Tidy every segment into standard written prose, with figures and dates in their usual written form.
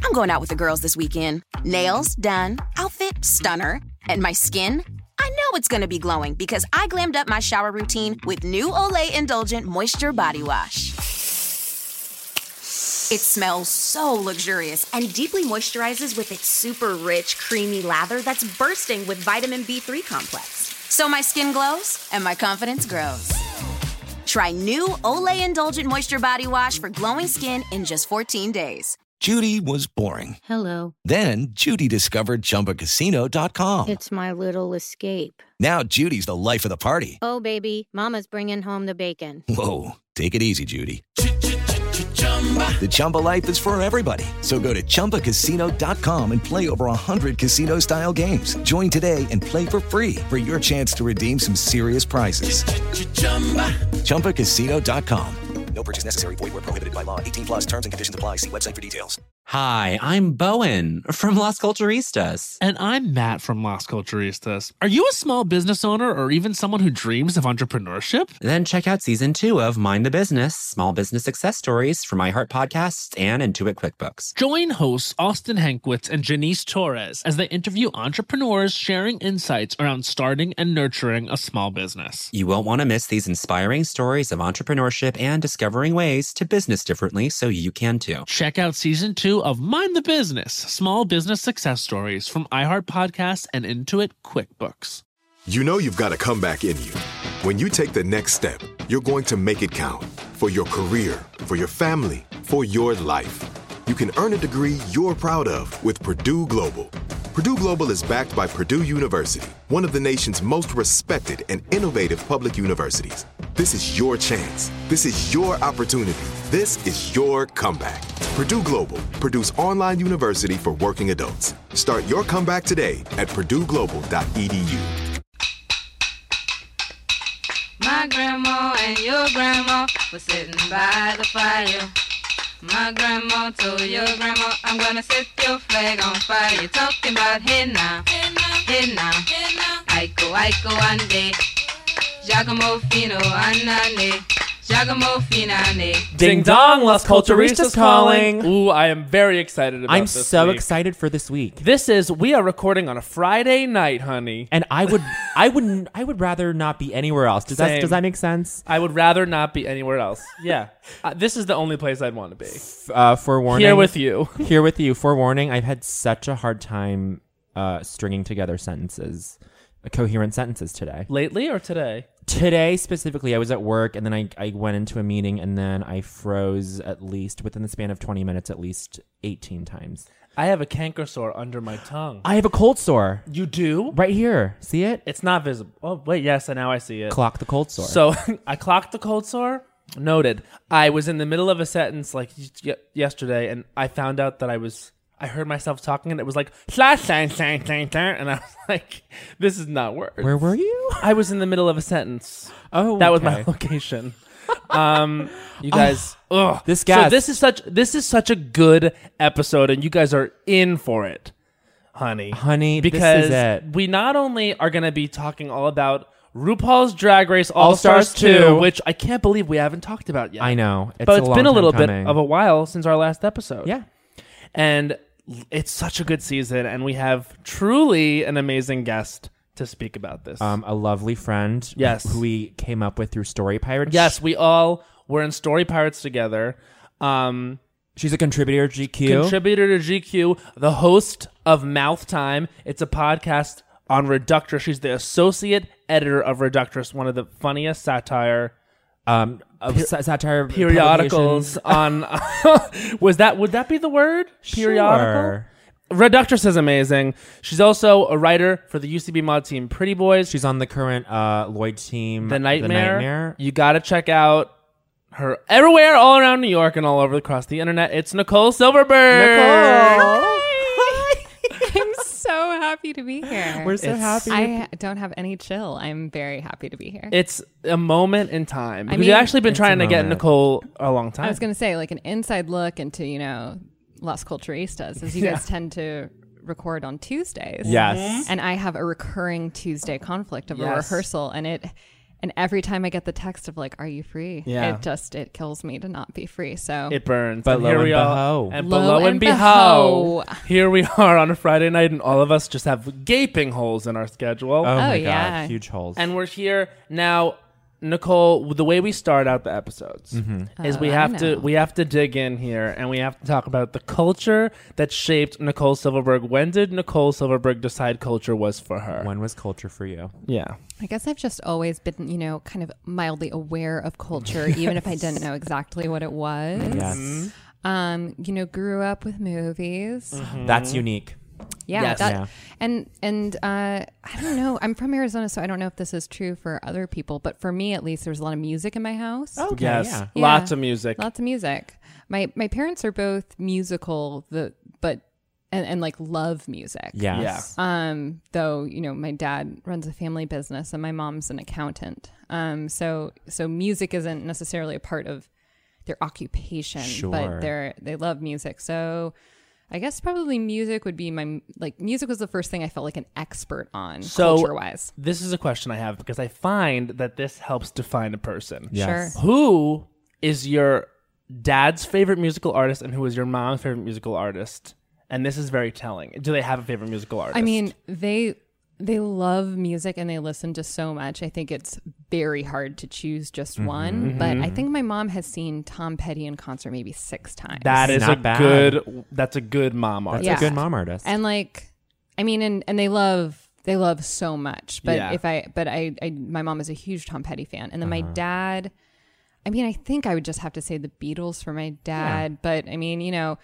I'm going out with the girls this weekend. Nails done, outfit stunner, and my skin? I know it's gonna be glowing because I glammed up my shower routine with new Olay Indulgent Moisture Body Wash. It smells so luxurious and deeply moisturizes with its super rich, creamy lather that's bursting with vitamin B3 complex. So my skin glows and my confidence grows. Try new Olay Indulgent Moisture Body Wash for glowing skin in just 14 days. Judy was boring. Hello. Then Judy discovered ChumbaCasino.com. It's my little escape. Now Judy's the life of the party. Oh, baby, mama's bringing home the bacon. Whoa, take it easy, Judy. The Chumba life is for everybody. So go to ChumbaCasino.com and play over 100 casino-style games. Join today and play for free for your chance to redeem some serious prizes. ChumbaCasino.com. No purchase necessary. Void where prohibited by law. 18 plus terms and conditions apply. See website for details. Hi, I'm Bowen from Las Culturistas. And I'm Matt from Las Culturistas. Are you a small business owner or even someone who dreams of entrepreneurship? Then check out season 2 of Mind the Business, Small Business Success Stories from iHeart Podcasts and Intuit QuickBooks. Join hosts Austin Hankwitz and Janice Torres as they interview entrepreneurs sharing insights around starting and nurturing a small business. You won't want to miss these inspiring stories of entrepreneurship and discovering ways to business differently so you can too. Check out season 2 of Mind the Business, Small Business Success Stories from iHeart Podcasts and Intuit QuickBooks. You know you've got a comeback in you. When you take the next step, you're going to make it count for your career, for your family, for your life. You can earn a degree you're proud of with Purdue Global. Purdue Global is backed by Purdue University, one of the nation's most respected and innovative public universities. This is your chance. This is your opportunity. This is your comeback. Purdue Global, Purdue's online university for working adults. Start your comeback today at purdueglobal.edu. My grandma and your grandma were sitting by the fire. My grandma told your grandma, I'm gonna set your flag on fire. You're talking about hey now, hey now, Aiko, Aiko, ande, Giacomo Fino, Anane, Giacomo Finane. Ding dong, Las Culturistas calling. Ooh, I am very excited about I'm this so week. excited for this week. We are recording on a Friday night, honey. And I would rather not be anywhere else. Does that make sense? I would rather not be anywhere else. Yeah. This is the only place I'd want to be. Forewarning. Here with you. Here with you. Forewarning, I've had such a hard time stringing together sentences, coherent sentences today. Lately or today? Today specifically, I was at work and then I went into a meeting and then I froze at least within the span of 20 minutes at least 18 times. I have a canker sore under my tongue. I have a cold sore. You do? Right here. See it? It's not visible. Oh, wait, yes, and now I see it. Clock the cold sore. So I clocked the cold sore. Noted. I was in the middle of a sentence like yesterday and I found out that I heard myself talking and it was like, and I was like, this is not words. Where were you? I was in the middle of a sentence. Oh, that was my location. You guys, this guy. So this is such a good episode, and you guys are in for it, honey. Because this is it. We not only are going to be talking all about RuPaul's Drag Race All-Stars 2, which I can't believe we haven't talked about yet. I know, but it's been a little bit coming. of a while since our last episode. Yeah, and it's such a good season, and we have truly an amazing guest to speak about this. A lovely friend. Yes. Who we came up with through Story Pirates. Yes, we all were in Story Pirates together. She's a contributor to GQ. The host of Mouth Time. It's a podcast on Reductress. She's the associate editor of Reductress, one of the funniest satire periodicals on would that be the word? Periodical? Sure. Reductress is amazing. She's also a writer for the UCB mod team Pretty Boys. She's on the current Lloyd team The Nightmare. You gotta check out her everywhere, all around New York and all over across the internet. It's Nicole Silverberg. Nicole. I'm so happy to be here. We're so happy. I don't have any chill. I'm very happy to be here. It's a moment in time. Because you've actually been trying to get Nicole a long time. I was going to say, like, an inside look into, Las Culturistas, as you guys tend to record on Tuesdays. Yes. And I have a recurring Tuesday conflict of a rehearsal, and And every time I get the text of like, "Are you free?" Yeah. it kills me to not be free. So It burns. But And lo here and we are. behold. And Lo below and and behold, here we are on a Friday night, and all of us just have gaping holes in our schedule. Oh my yeah. God, huge holes. And we're here now, Nicole. The way we start out the episodes is we have to dig in here, and we have to talk about the culture that shaped Nicole Silverberg. When did Nicole Silverberg decide culture was for her? When was culture for you? Yeah. I guess I've just always been, kind of mildly aware of culture, even if I didn't know exactly what it was. Yes. Grew up with movies. That's unique. Yeah, Yes. that, and I don't know. I'm from Arizona, so I don't know if this is true for other people, but for me, at least, there's a lot of music in my house. Okay, Yes. yeah. Yeah. Lots of music. Lots of music. My parents are both musical, and like love music. Yes. Though my dad runs a family business and my mom's an accountant. So music isn't necessarily a part of their occupation, Sure. but they love music. So I guess probably music would be music was the first thing I felt like an expert on culture wise. This is a question I have because I find that this helps define a person. Yes. Sure. Who is your dad's favorite musical artist and who is your mom's favorite musical artist? And this is very telling. Do they have a favorite musical artist? I mean, they love music and they listen to so much. I think it's very hard to choose just one. But I think my mom has seen Tom Petty in concert maybe 6 times. that is Not a bad. good mom artist. That's a good mom artist. And and they love so much. But Yeah. my mom is a huge Tom Petty fan. And then my dad, I think I would just have to say the Beatles for my dad. Yeah. But a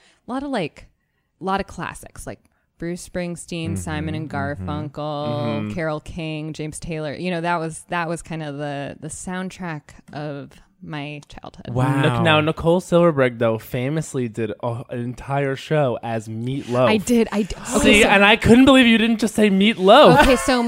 lot of classics like Bruce Springsteen, Simon and Garfunkel, Carole King, James Taylor. That was kind of the soundtrack of my childhood. Wow. Now, Nicole Silverberg, though, famously did an entire show as Meatloaf. I did. See, and I couldn't believe you didn't just say Meatloaf. Okay, so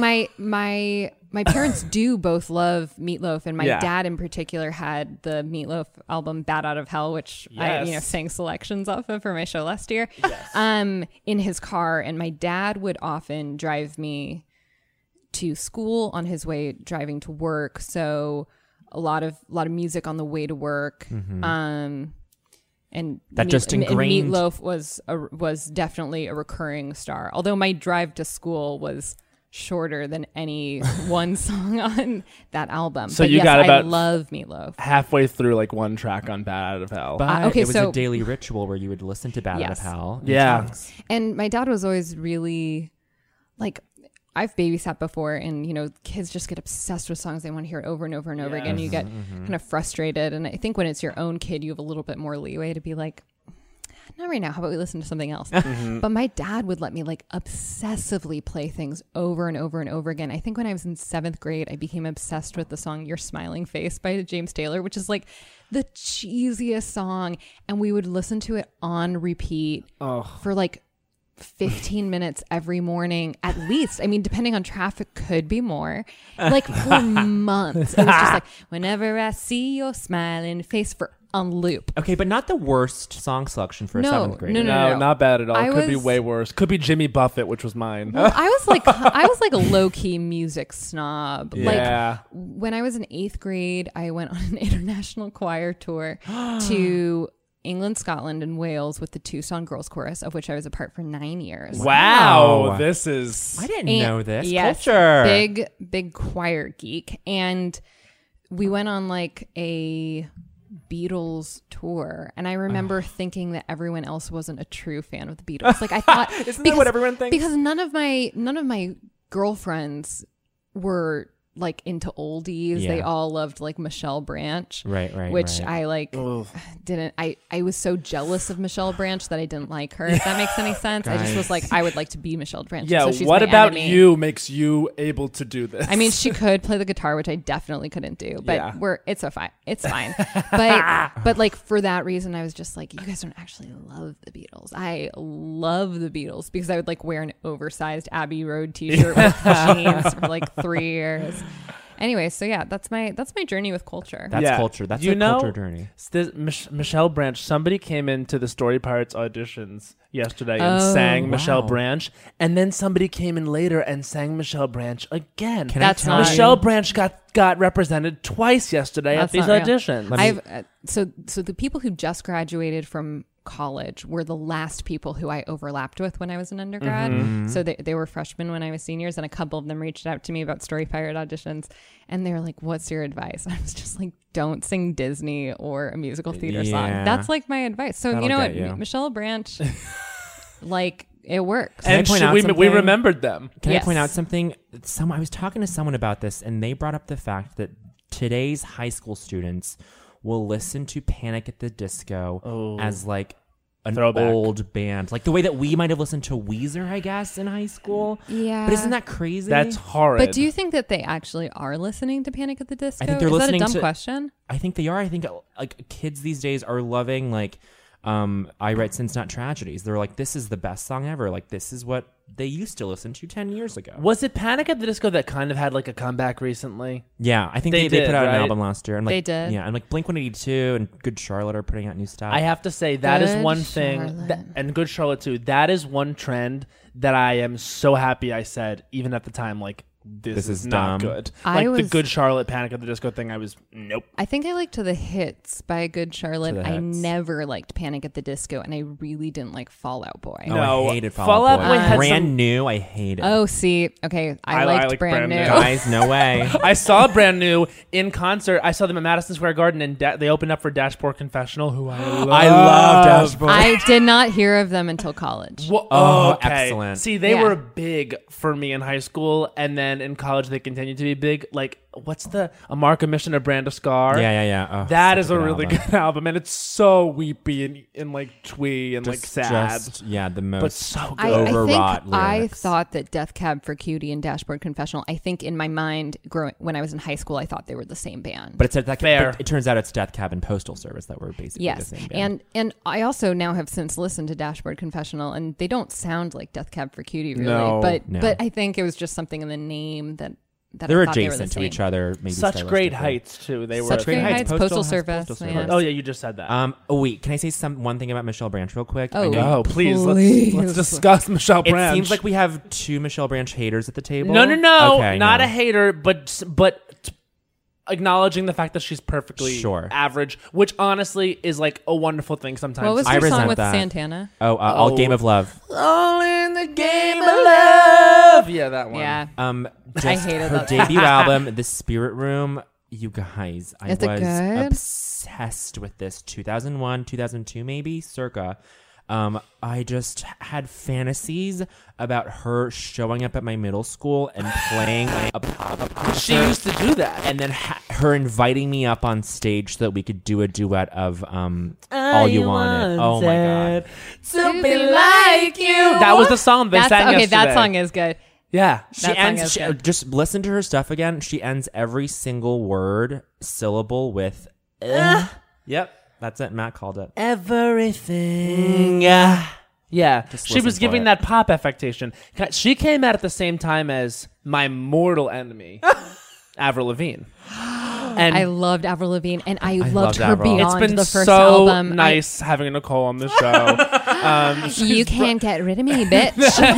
my parents do both love Meatloaf, and my Yeah. dad in particular had the Meatloaf album "Bat Out of Hell," which I Yes. sang selections off of for my show last year. Yes. In his car, and my dad would often drive me to school on his way driving to work. So a lot of music on the way to work. And That just ingrained- and Meatloaf was definitely a recurring star. Although my drive to school was shorter than any one song on that album. So but you yes, got about I love Meatloaf. Halfway through, like one track on Bad Out of Hell. But okay, it was so- a daily ritual where you would listen to Bat Out of Yes. Hell. in Yeah. chunks. And my dad was always really I've babysat before, and kids just get obsessed with songs. They want to hear it over and over and over again. You get kind of frustrated, and I think when it's your own kid, you have a little bit more leeway to be like, not right now, how about we listen to something else? But my dad would let me obsessively play things over and over and over again. I think when I was in 7th grade, I became obsessed with the song Your Smiling Face by James Taylor, which is the cheesiest song, and we would listen to it on repeat for 15 minutes every morning at least. Depending on traffic, could be more. For months. It was just whenever I see your smiling face on loop. Okay, but not the worst song selection for a 7th grader. No, not bad at all. I Could be was- way worse. Could be Jimmy Buffett, which was mine. Well, I was a low-key music snob. Yeah. When I was in 8th grade, I went on an international choir tour to England, Scotland, and Wales with the Tucson Girls Chorus, of which I was a part for 9 years. Wow. This is... I didn't know this. Yes, Culture. big choir geek, and we went on a Beatles tour, and I remember thinking that everyone else wasn't a true fan of the Beatles. I thought, Isn't that what everyone thinks? Because none of my girlfriends were into oldies. Yeah. They all loved Michelle Branch, Right, which right. I didn't. I was so jealous of Michelle Branch that I didn't like her. If that makes any sense. I just was I would like to be Michelle Branch. Yeah, so she's what my about enemy. you makes you able to do this? She could play the guitar, which I definitely couldn't do, but Yeah. it's so fine. It's fine. but for that reation, I was just you guys don't actually love the Beatles. I love the Beatles because I would wear an oversized Abbey Road t-shirt with jeans for 3 years. Anyway, so yeah, that's my journey with culture. That's culture. That's a culture journey. Michelle Branch, somebody came into the Story Pirates auditions yesterday and sang Michelle Branch, and then somebody came in later and sang Michelle Branch again. Michelle Branch got represented twice yesterday at these auditions. So the people who just graduated from college were the last people who I overlapped with when I was an undergrad. Mm-hmm. So they were freshmen when I was seniors, and a couple of them reached out to me about Story Pirate auditions, and they were like, "What's your advice?" I was just like, "Don't sing Disney or a musical theater song." That's like my advice. So you know what, Michelle Branch, like, it works. And we remembered them. Can I point out something? I was talking to someone about this, and they brought up the fact that today's high school students will listen to Panic at the Disco as like an old band, like the way that we might have listened to Weezer, I guess, in high school. Yeah, but isn't that crazy? That's horrid. But do you think that they actually are listening to Panic at the Disco? I think they're listening. Is that a dumb question? I think they are. I think like kids these days are loving like I Write Sins Not Tragedies. They're like, this is the best song ever. Like, this is what they used to listen to 10 years ago. Was it Panic at the Disco that kind of had like a comeback recently? Yeah, I think they put out an album last year. And like, they did. Yeah, and like Blink-182 and Good Charlotte are putting out new stuff. I have to say, that is one thing, and Good Charlotte too, that is one trend that I am so happy I said, even at the time, like, this is not good. Like the Good Charlotte Panic at the Disco thing, I was, nope. I think I liked the hits by Good Charlotte. I never liked Panic at the Disco, and I really didn't like Fall Out Boy. No, I hated Fall Out Boy. Had Brand New, I hated. Oh, see, okay, I liked Brand New. Guys, no way. I saw Brand New in concert. I saw them at Madison Square Garden, and they opened up for Dashboard Confessional, who I love Dashboard. I did not hear of them until college. Well, okay. Excellent. See, they were big for me in high school, and then in college they continued to be big. Like, what's A Mark, a Mission, a Brand, a Scar? Yeah. Oh, that is a really good album, and it's so weepy and like twee and like sad. The most. But so good. Overwrought lyrics. I thought that Death Cab for Cutie and Dashboard Confessional, I think in my mind, when I was in high school, I thought they were the same band. But it turns out it's Death Cab and Postal Service that were basically the same band. And I also now have since listened to Dashboard Confessional, and they don't sound like Death Cab for Cutie, really. No. But I think it was just something in the name that they're adjacent to each other. Maybe Such Great Heights too. They were Such Great Heights. Postal Service. Oh yeah, you just said that. Wait, can I say one thing about Michelle Branch real quick? Please. Let's discuss Michelle Branch. It seems like we have two Michelle Branch haters at the table. No. Okay, not a hater, but acknowledging the fact that she's perfectly average, which honestly is like a wonderful thing sometimes. What was her song with Santana? All Game of Love. All in the Game of Love. Yeah, that one. Yeah. I hated her debut album, The Spirit Room. You guys, I was obsessed with this. 2001, 2002 maybe, circa. I just had fantasies about her showing up at my middle school and playing a pop concert. She used to do that. And then her inviting me up on stage so that we could do a duet of All You Wanted. Oh my God. To be like you. That was the song they sang yesterday. Okay, that song is good. Yeah. Just listen to her stuff again. She ends every single syllable with Yep. That's it. Matt called it. Everything. Yeah. She was giving that pop affectation. She came out at the same time as my mortal enemy, Avril Lavigne. And I loved Avril Lavigne, and I loved her Avril. beyond it's been the first so album. Nice having Nicole on the show. You can't get rid of me, bitch.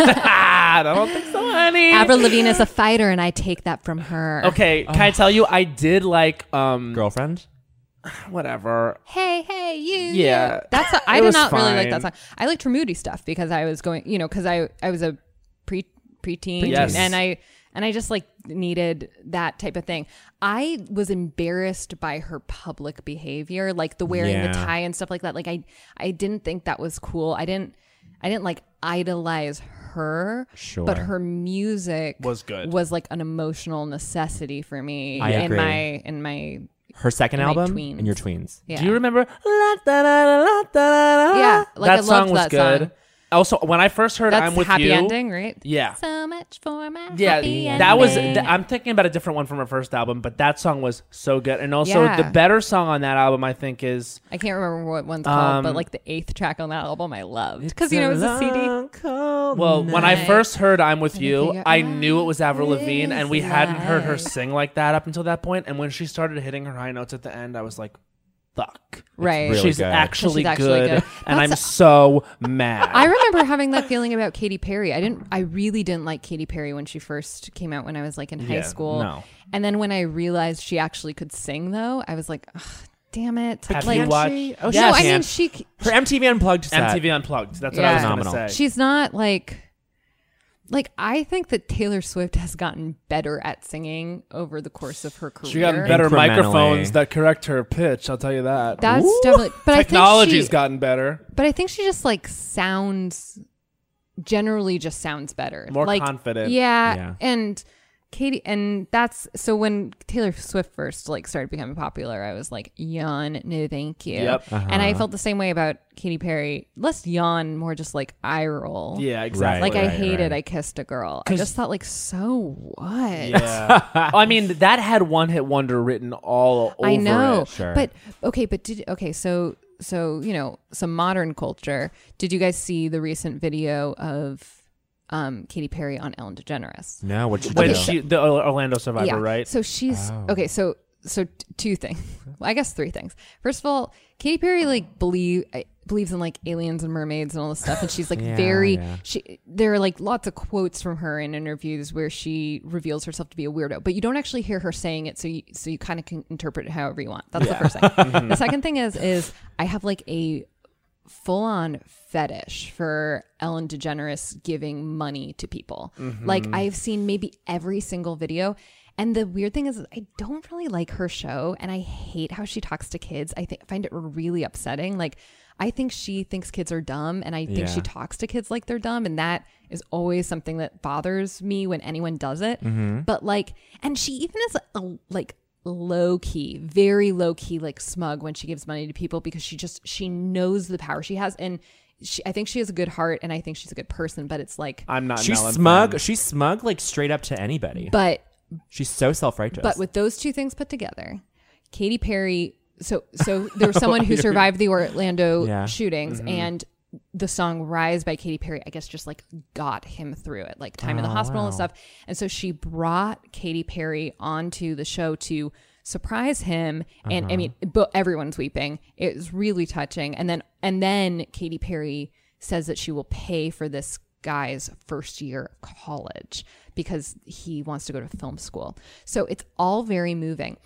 I don't think so, honey. Avril Lavigne is a fighter, and I take that from her. Okay, can I tell you, I did like Girlfriend? Whatever. Hey, you. Yeah. I did not really like that song. I liked her moody stuff because I was going, because I was a preteen, yes. and I just like needed that type of thing. I was embarrassed by her public behavior, like the wearing the tie and stuff like that. Like I didn't think that was cool. I didn't like idolize her, but her music was good. Was like an emotional necessity for me. I agree. in my her second album tweens. and your tweens. Yeah. Do you remember? Yeah, like that song was good. Also, when I first heard That's I'm With happy You. ending, right? Yeah. So much for my Yeah, happy that was. ending. I'm thinking about a different one from her first album, but that song was so good. And also, Yeah. the better song on that album, I think, is I can't remember what one's called, but like the 8th track on that album, I loved because it was a CD. well. When I first heard "I'm With You," Anything I knew it was Avril is Lavigne, and we hadn't heard her life. sing like that up until that point. And when she started hitting her high notes at the end, I was like, "Fuck!" Right. really She's good. actually She's actually good, good. and I'm That's- so mad. I remember having that feeling about Katy Perry. I really didn't like Katy Perry when she first came out when I was like in high Yeah, school. no. And then when I realized she actually could sing, though, I was like, ugh, damn it. Have like, you watched? Oh, no, I she mean can. she. Her MTV Unplugged set. MTV Unplugged. That's what Yeah. I was Phenomenal. going to say. She's not like I think that Taylor Swift has gotten better at singing over the course of her career. She got better Incrementally. microphones that correct her pitch. I'll tell you that. That's definitely. But Technology's I think gotten better. But I think she just like generally just sounds better, More like, confident. Yeah. And Katie, and that's so when Taylor Swift first like started becoming popular, I was like, yawn, no thank you. Yep. And I felt the same way about Katy Perry. Less yawn, more just like eye roll. Yeah, exactly. Like I Right, hated right. I Kissed a Girl. I just thought like, so what? Yeah. I mean, that had one hit wonder written all over I know. it. Sure. But so you know, some modern culture. Did you guys see the recent video of Katy Perry on Ellen DeGeneres? No, what you When do? she, the Orlando Survivor, right? So she's Oh. okay. So two things. Well, I guess three things. First of all, Katy Perry like believes in like aliens and mermaids and all this stuff, and she's like Yeah. there are like lots of quotes from her in interviews where she reveals herself to be a weirdo, but you don't actually hear her saying it, so you kind of can interpret it however you want. That's the first thing. The second thing is I have like a full-on fetish for Ellen DeGeneres giving money to people. Like I've seen maybe every single video. And the weird thing is I don't really like her show, and I hate how she talks to kids. I find it really upsetting. Like I think she thinks kids are dumb, and I think she talks to kids like they're dumb, and that is always something that bothers me when anyone does it. But like, and she even is like low key, very low key, like smug when she gives money to people because she knows the power she has, and I think she has a good heart, and I think she's a good person. But it's like I'm not. She's an Ellen smug. fan. She's smug, like straight up to anybody. but. She's so self-righteous. But with those two things put together, Katy Perry. So there was someone who survived the Orlando shootings, and the song "Rise" by Katy Perry, I guess, just like got him through it, like time in the hospital and stuff. And so she brought Katy Perry onto the show to surprise him, and I mean, but everyone's weeping. It was really touching. And then Katy Perry says that she will pay for this guy's first year of college because he wants to go to film school. So it's all very moving.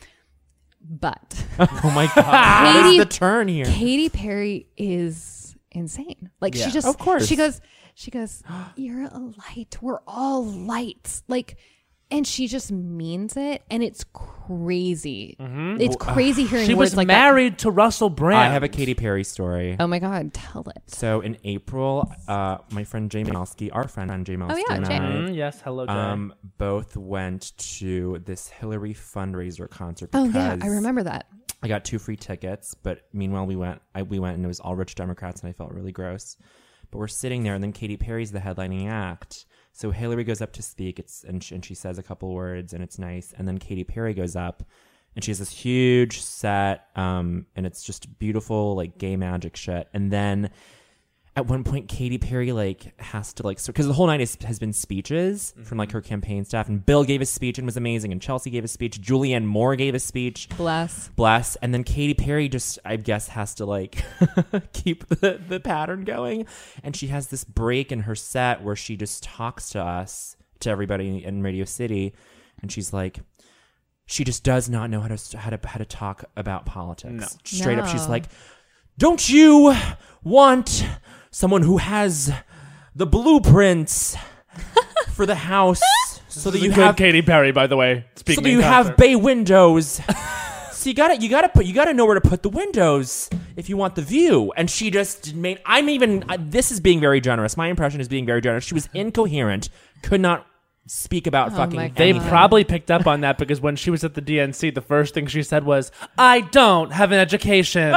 But oh my god, what is the turn here? Katy Perry is insane. Like she just, of course, she goes, "You're a light. We're all lights." Like, and she just means it, and it's crazy. It's crazy hearing She words was like married to Russell Brand. I have a Katy Perry story. that. Oh my god, tell it. So in April, my friend Jay Malski, our friend Jay Malski, yeah, and Jay. I, Yes, hello, Jay. both went to this Hillary fundraiser concert. Oh Because yeah, I remember that. I got 2 free tickets, but meanwhile we went and it was all rich Democrats, and I felt really gross. But we're sitting there, and then Katy Perry's the headlining act. So Hillary goes up to speak, and she says a couple words, and it's nice. And then Katy Perry goes up, and she has this huge set, and it's just beautiful, like gay magic shit. And then at one point, Katy Perry like has to like, because the whole night has been speeches from like her campaign staff, and Bill gave a speech and was amazing, and Chelsea gave a speech, Julianne Moore gave a speech. Bless. And then Katy Perry just, I guess, has to like keep the pattern going. And she has this break in her set where she just talks to us, to everybody in Radio City. And she's like, she just does not know how to talk about politics. No. Straight up, she's like, don't you want someone who has the blueprints for the house so that you have Katy Perry, by the way. so that you have bay windows. So you gotta know where to put the windows if you want the view. And she just made. This is being very generous. My impression is being very generous. She was incoherent, could not speak about my fucking God. They anything. probably picked up on that because when she was at the DNC, the first thing she said was, "I don't have an education,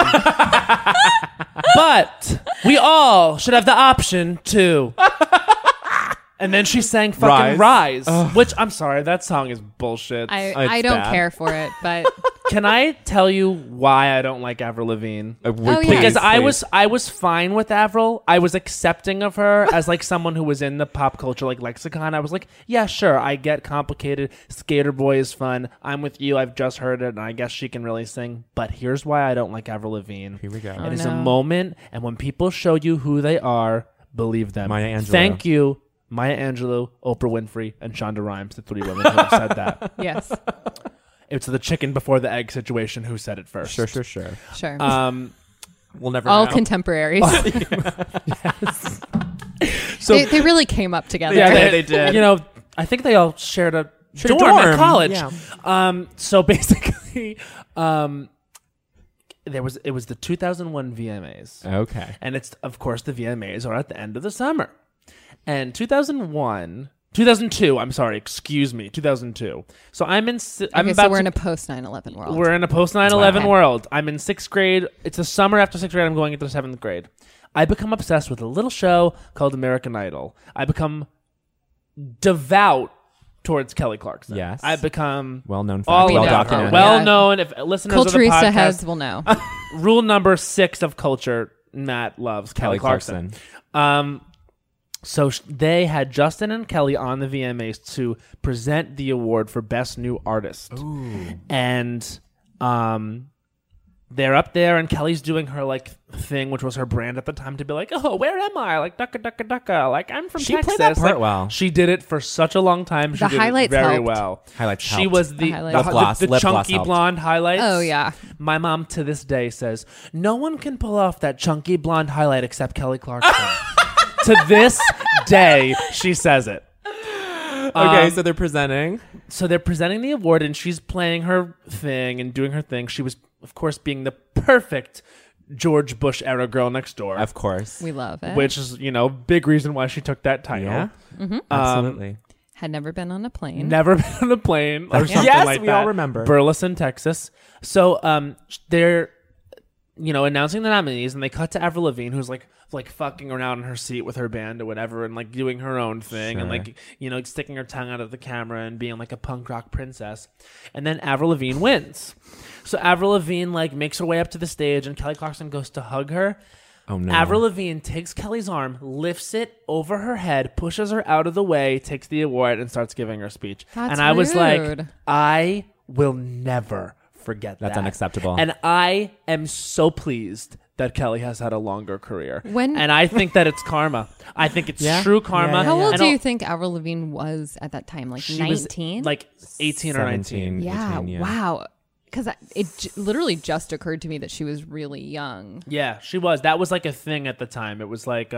but we all should have the option to." And then she sang fucking Rise, which I'm sorry, that song is bullshit. I don't care for it, but Can I tell you why I don't like Avril Lavigne? yeah. Because I was fine with Avril. I was accepting of her as like someone who was in the pop culture like lexicon. I was like, yeah, sure, I get complicated. Skater Boy is fun. I'm with you. I've just heard it, and I guess she can really sing. But here's why I don't like Avril Lavigne. Here we go. It is a moment, and when people show you who they are, believe them. Maya Angelou. Thank you, Maya Angelou, Oprah Winfrey, and Shonda Rhimes, the three women who have said that. yes, It's the chicken before the egg situation. Who said it first? Sure. sure. We'll never All know. contemporaries. So they really came up together. yeah, they did. You know, I think they all shared a Shared a dorm at dorm, college. yeah. So basically, it was the 2001 VMAs. Okay. And it's, of course, the VMAs are at the end of the summer. And 2002, I'm sorry, excuse me, 2002. So I'm in, I'm Okay, about so we're to, in a post 9/11 world. we're in a post 9/11 Okay. world. I'm in 6th grade. It's the summer after 6th grade. I'm going into 7th grade. I become obsessed with a little show called American Idol. I become devout towards Kelly Clarkson. Yes. I become Well-known all fact. We know about her. her. Well-documented. Well Yeah. known. If listeners of the Culturista podcast, heads will know. rule number 6 of culture, Matt loves Kelly Clarkson. So they had Justin and Kelly on the VMAs to present the award for Best New Artist. Ooh. And they're up there, and Kelly's doing her like thing, which was her brand at the time, to be like, "Oh, where am I? Like ducka ducka ducka. Like I'm from She Texas." played that part Like, well. She did it for such a long time. She The did highlights it very helped. well. Highlights She helped. was The the highlights Lip gloss- the lip gloss chunky helped. blonde highlights. Oh, yeah. My mom to this day says no one can pull off that chunky blonde highlight except Kelly Clarkson. To this day, she says it. Okay, so they're presenting. So they're presenting the award, and she's playing her thing and doing her thing. She was, of course, being the perfect George Bush era girl next door, Of course. We love it. which is, big reason why she took that title. Yeah. Mm-hmm. Absolutely. Had never been on a plane. Never been on a plane or something Yes, like we that. all remember. Burleson, Texas. So they're announcing the nominees, and they cut to Avril Lavigne, who's like fucking around in her seat with her band or whatever, and like doing her own thing, and Sure. like sticking her tongue out of the camera and being like a punk rock princess. And then Avril Lavigne wins. So Avril Lavigne like makes her way up to the stage, and Kelly Clarkson goes to hug her. Oh no. Avril Lavigne takes Kelly's arm, lifts it over her head, pushes her out of the way, takes the award, and starts giving her speech. That's and I was like, rude. I will never forget that. That's unacceptable. And I am so pleased that Kelly has had a longer career. When- and I think that it's karma. I think it's Yeah. true karma. Yeah, How old And do I'll- you think Avril Lavigne was at that time? Like she was 19? like 18 or 19. 17, yeah, 18, wow. Because literally just occurred to me that she was really young. Yeah, she was. That was like a thing at the time. It was like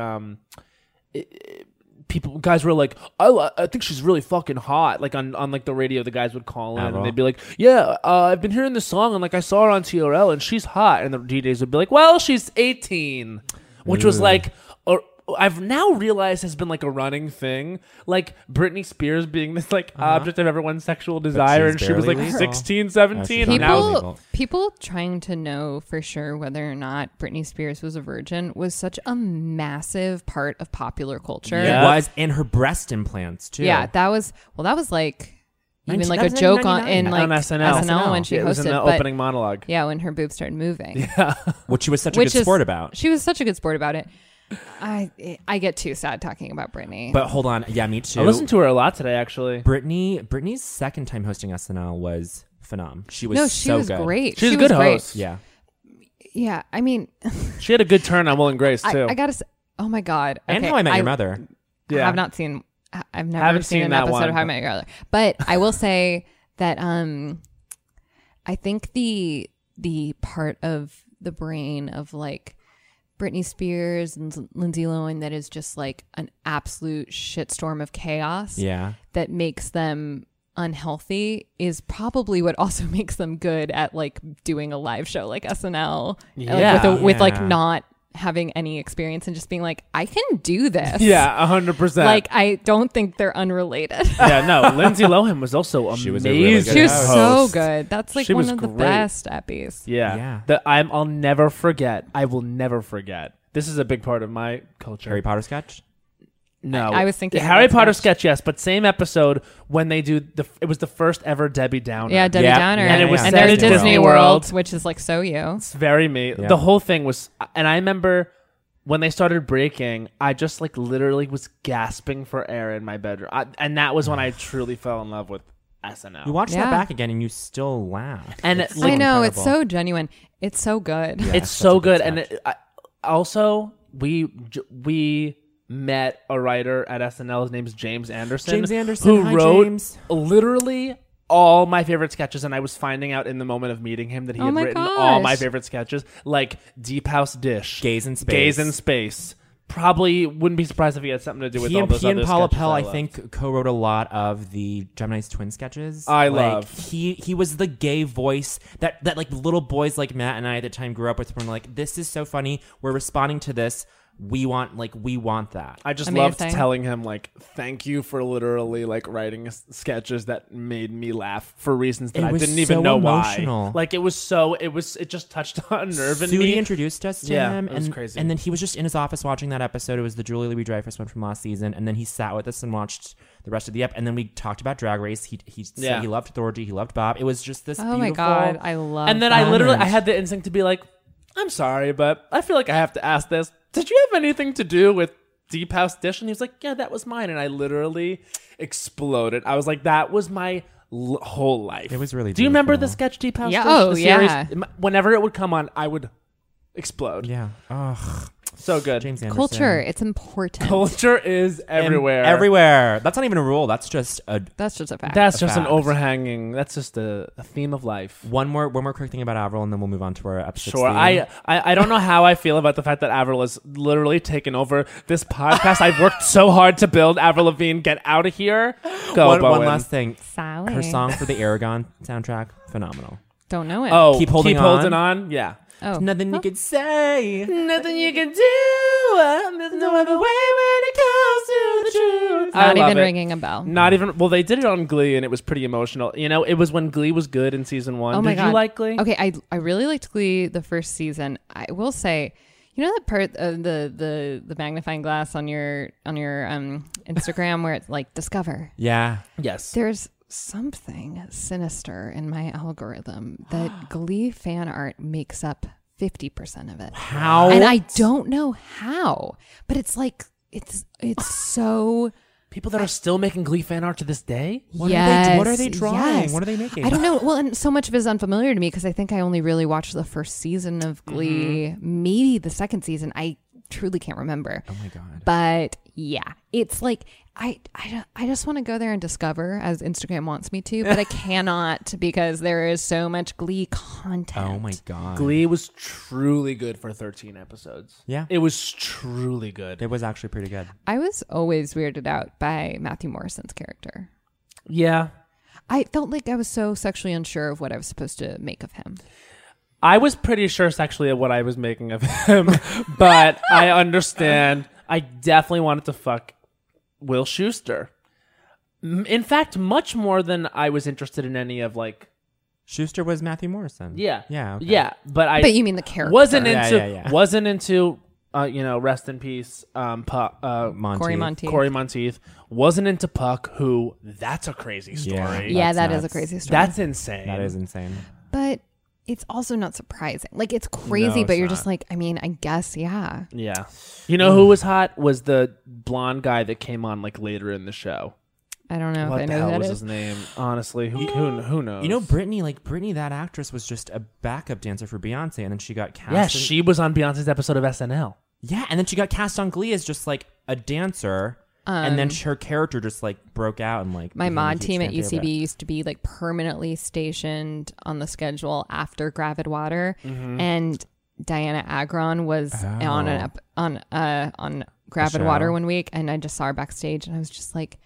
guys were like, I think she's really fucking hot. Like on like the radio, the guys would call in Avril. and they'd be like, yeah, I've been hearing this song and like I saw her on TRL and she's hot. And the DJs would be like, well, she's 18, which was Ooh. like, I've now realized has been like a running thing, like Britney Spears being this like object of everyone's sexual desire, and she's she was like barely legal. 16, 17. she's and now legal. People trying to know for sure whether or not Britney Spears was a virgin was such a massive part of popular culture. Yeah. It was, and her breast implants too. Yeah, that was like even like a 19- joke on 1999. in like on SNL. when she it was in hosted. the but opening monologue. yeah, when her boobs started moving. which she was such a good sport about. She was such a good sport about it. I get too sad talking about Britney. But hold on, yeah, me too. I listened to her a lot today, actually. Britney's second time hosting SNL was phenomenal. She was she so was good. great. She's she a good was great. host. Yeah. Yeah, I mean, She had a good turn on Will and Grace too. I gotta say, oh my god, And okay, How I Met Your Mother. I Yeah. have not seen. I've never Haven't seen seen an that episode one. of How I Met Your Mother, but I will say that I think the part of the brain of like Britney Spears and Lindsay Lohan that is just like an absolute shitstorm of chaos. Yeah. That makes them unhealthy is probably what also makes them good at like doing a live show like SNL. Yeah. with like Yeah. not having any experience and just being like, I can do this. Yeah, 100%. Like, I don't think they're unrelated. Yeah, no. Lindsay Lohan was also amazing. She was a really good She was host. so good. That's like She one was of the great. best eppies. Yeah. I'll never forget. I will never forget. This is a big part of my culture. Harry Potter sketch. No, I was thinking the Harry of that Potter sketch. sketch, yes, but same episode when they do it was the first ever Debbie Downer. Yeah, Debbie Yeah. Downer. And it was and set there's in Disney World. World, which is like so you. It's very me. Yeah. The whole thing was, and I remember when they started breaking, I just like literally was gasping for air in my bedroom, and that was when I truly fell in love with SNL. You watch Yeah. that back again and you still laugh. And It's like- I know, incredible. it's so genuine. It's so good. Yeah, It's such so a good good, sketch. and also we met a writer at SNL. His name's James Anderson. James Anderson. who Hi, wrote James. literally all my favorite sketches, and I was finding out in the moment of meeting him that he Oh had my written all my gosh. favorite sketches, like Deep House Dish, Gaze in Space. Gaze in Space. Probably wouldn't be surprised if he had something to do with He all and, those he and other Paula sketches Pell, I loved. think, co-wrote a lot of the Gemini's twin sketches. I Like, love. He was the gay voice that like little boys like Matt and I at the time grew up with. When like, this is so funny. We're responding to this. We want that. I just Amazing. loved telling him like, thank you for literally like writing sketches that made me laugh for reasons that It I was didn't even so know emotional. why. Like it just touched on a nerve in Sudi me. introduced us to Yeah, him, it was and crazy. and then he was just in his office watching that episode. It was the Julia Louis-Dreyfus one from last season, and then he sat with us and watched the rest of the ep. And then we talked about Drag Race. He said Yeah. he loved Thorgy, he loved Bob. It was just this. Oh my beautiful, God. I love And then that. I had the instinct to be like, I'm sorry, but I feel like I have to ask this. Did you have anything to do with Deep House Dish? And he was like, yeah, that was mine. And I literally exploded. I was like, that was my whole life. It was really Do you remember the beautiful. sketch Deep House Yeah, Dish? oh, The series? yeah. Whenever it would come on, I would explode. Yeah. Ugh. So good. James Anderson. Culture. It's important. Culture is everywhere. Everywhere. That's not even a rule. That's just That's just a fact. That's A just an fact. overhanging. That's just a theme of life. one more quick thing about Avril, and then we'll move on to our episode. Sure. I don't know how I feel about the fact that Avril has literally taken over this podcast. I've worked so hard to build. Avril Lavigne, get out of here. Go, one Bowen. last thing. Sally. Her song for the Aragon soundtrack, phenomenal. Don't know it. Oh, Keep Holding on. Yeah. Oh. Nothing you could say. Nothing you can do. There's no other way when it comes to the truth. Not I love even it. ringing a bell. Not even. Well, they did it on Glee, and it was pretty emotional. You know, it was when Glee was good in season 1. Oh my Did God. you like Glee? Okay, I really liked Glee the first season. I will say, you know that part the magnifying glass on your Instagram where it's like discover. Yeah. Yes. There's something sinister in my algorithm that Glee fan art makes up 50% of it. How? And I don't know how, but it's like it's so People that are still making Glee fan art to this day? What yes, are they drawing? yes. What are they making? I don't know. Well, and so much of it is unfamiliar to me because I think I only really watched the first season of Glee, maybe the second season. I truly can't remember. Oh my God. But yeah, it's like I just want to go there and discover as Instagram wants me to, but I cannot because there is so much Glee content. Oh my God. Glee was truly good for 13 episodes. Yeah. It was truly good. It was actually pretty good. I was always weirded out by Matthew Morrison's character. Yeah. I felt like I was so sexually unsure of what I was supposed to make of him. I was pretty sure sexually of what I was making of him, but I understand. I definitely wanted to fuck Will Schuester. In fact, much more than I was interested in any of like. Schuster was Matthew Morrison. Yeah. Yeah. Okay. Yeah. But But you mean the character? wasn't Yeah, into yeah. wasn't into rest in peace Monteith. Corey Monteith. Corey Monteith. Wasn't into Puck, who that's a crazy story. Yeah, That's that is a nuts. crazy story. That's insane. That is insane. But it's also not surprising. Like it's crazy, No, but it's you're not. just like, I mean, I guess, yeah. Yeah. You know who was hot? Was the blonde guy that came on like later in the show. I don't know What if I the know who hell that was is. his name? Honestly, who knows? You know, Britney, that actress was just a backup dancer for Beyonce, and then she got cast. Yeah, in- she was on Beyonce's episode of SNL. Yeah, and then she got cast on Glee as just like a dancer, and then her character just like broke out and like. My became a mod huge team at fan favorite. UCB used to be like permanently stationed on the schedule after Gravid Water, and Diana Agron was on an on Gravid show. Water one week, and I just saw her backstage, and I was just like,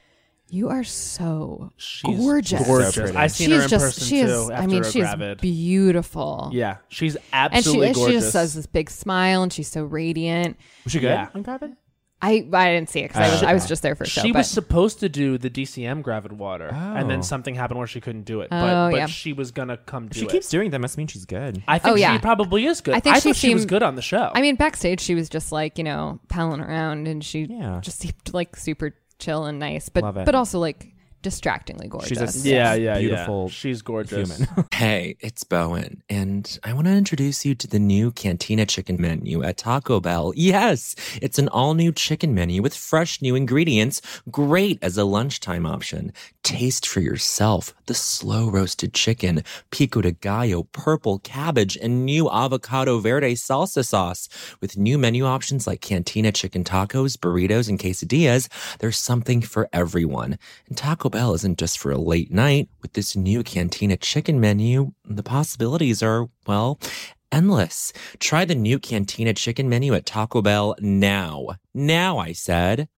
You are so She's gorgeous. Gorgeous. I've seen her in person too. She's beautiful. Yeah, she's absolutely gorgeous. She just has this big smile, and she's so radiant. Was she good? Yeah. On Gravid? I didn't see it because I was just there for a show. She was supposed to do the DCM Gravid Water, and then something happened where she couldn't do it. But she was gonna come do it. She keeps doing that. Must mean she's good. I think she probably is good. I thought she was good on the show. I mean, backstage she was just like palling around, and she just seemed like super chill and nice, but also like distractingly gorgeous. She's a beautiful. She's gorgeous. Human. Hey, it's Bowen, and I want to introduce you to the new Cantina Chicken menu at Taco Bell. Yes, it's an all-new chicken menu with fresh new ingredients, great as a lunchtime option. Taste for yourself the slow-roasted chicken, pico de gallo, purple cabbage, and new avocado verde salsa sauce. With new menu options like Cantina Chicken tacos, burritos, and quesadillas, there's something for everyone. And Taco Bell isn't just for a late night. With this new Cantina Chicken menu, the possibilities are, well, endless. Try the new Cantina Chicken menu at Taco Bell now. Now, I said.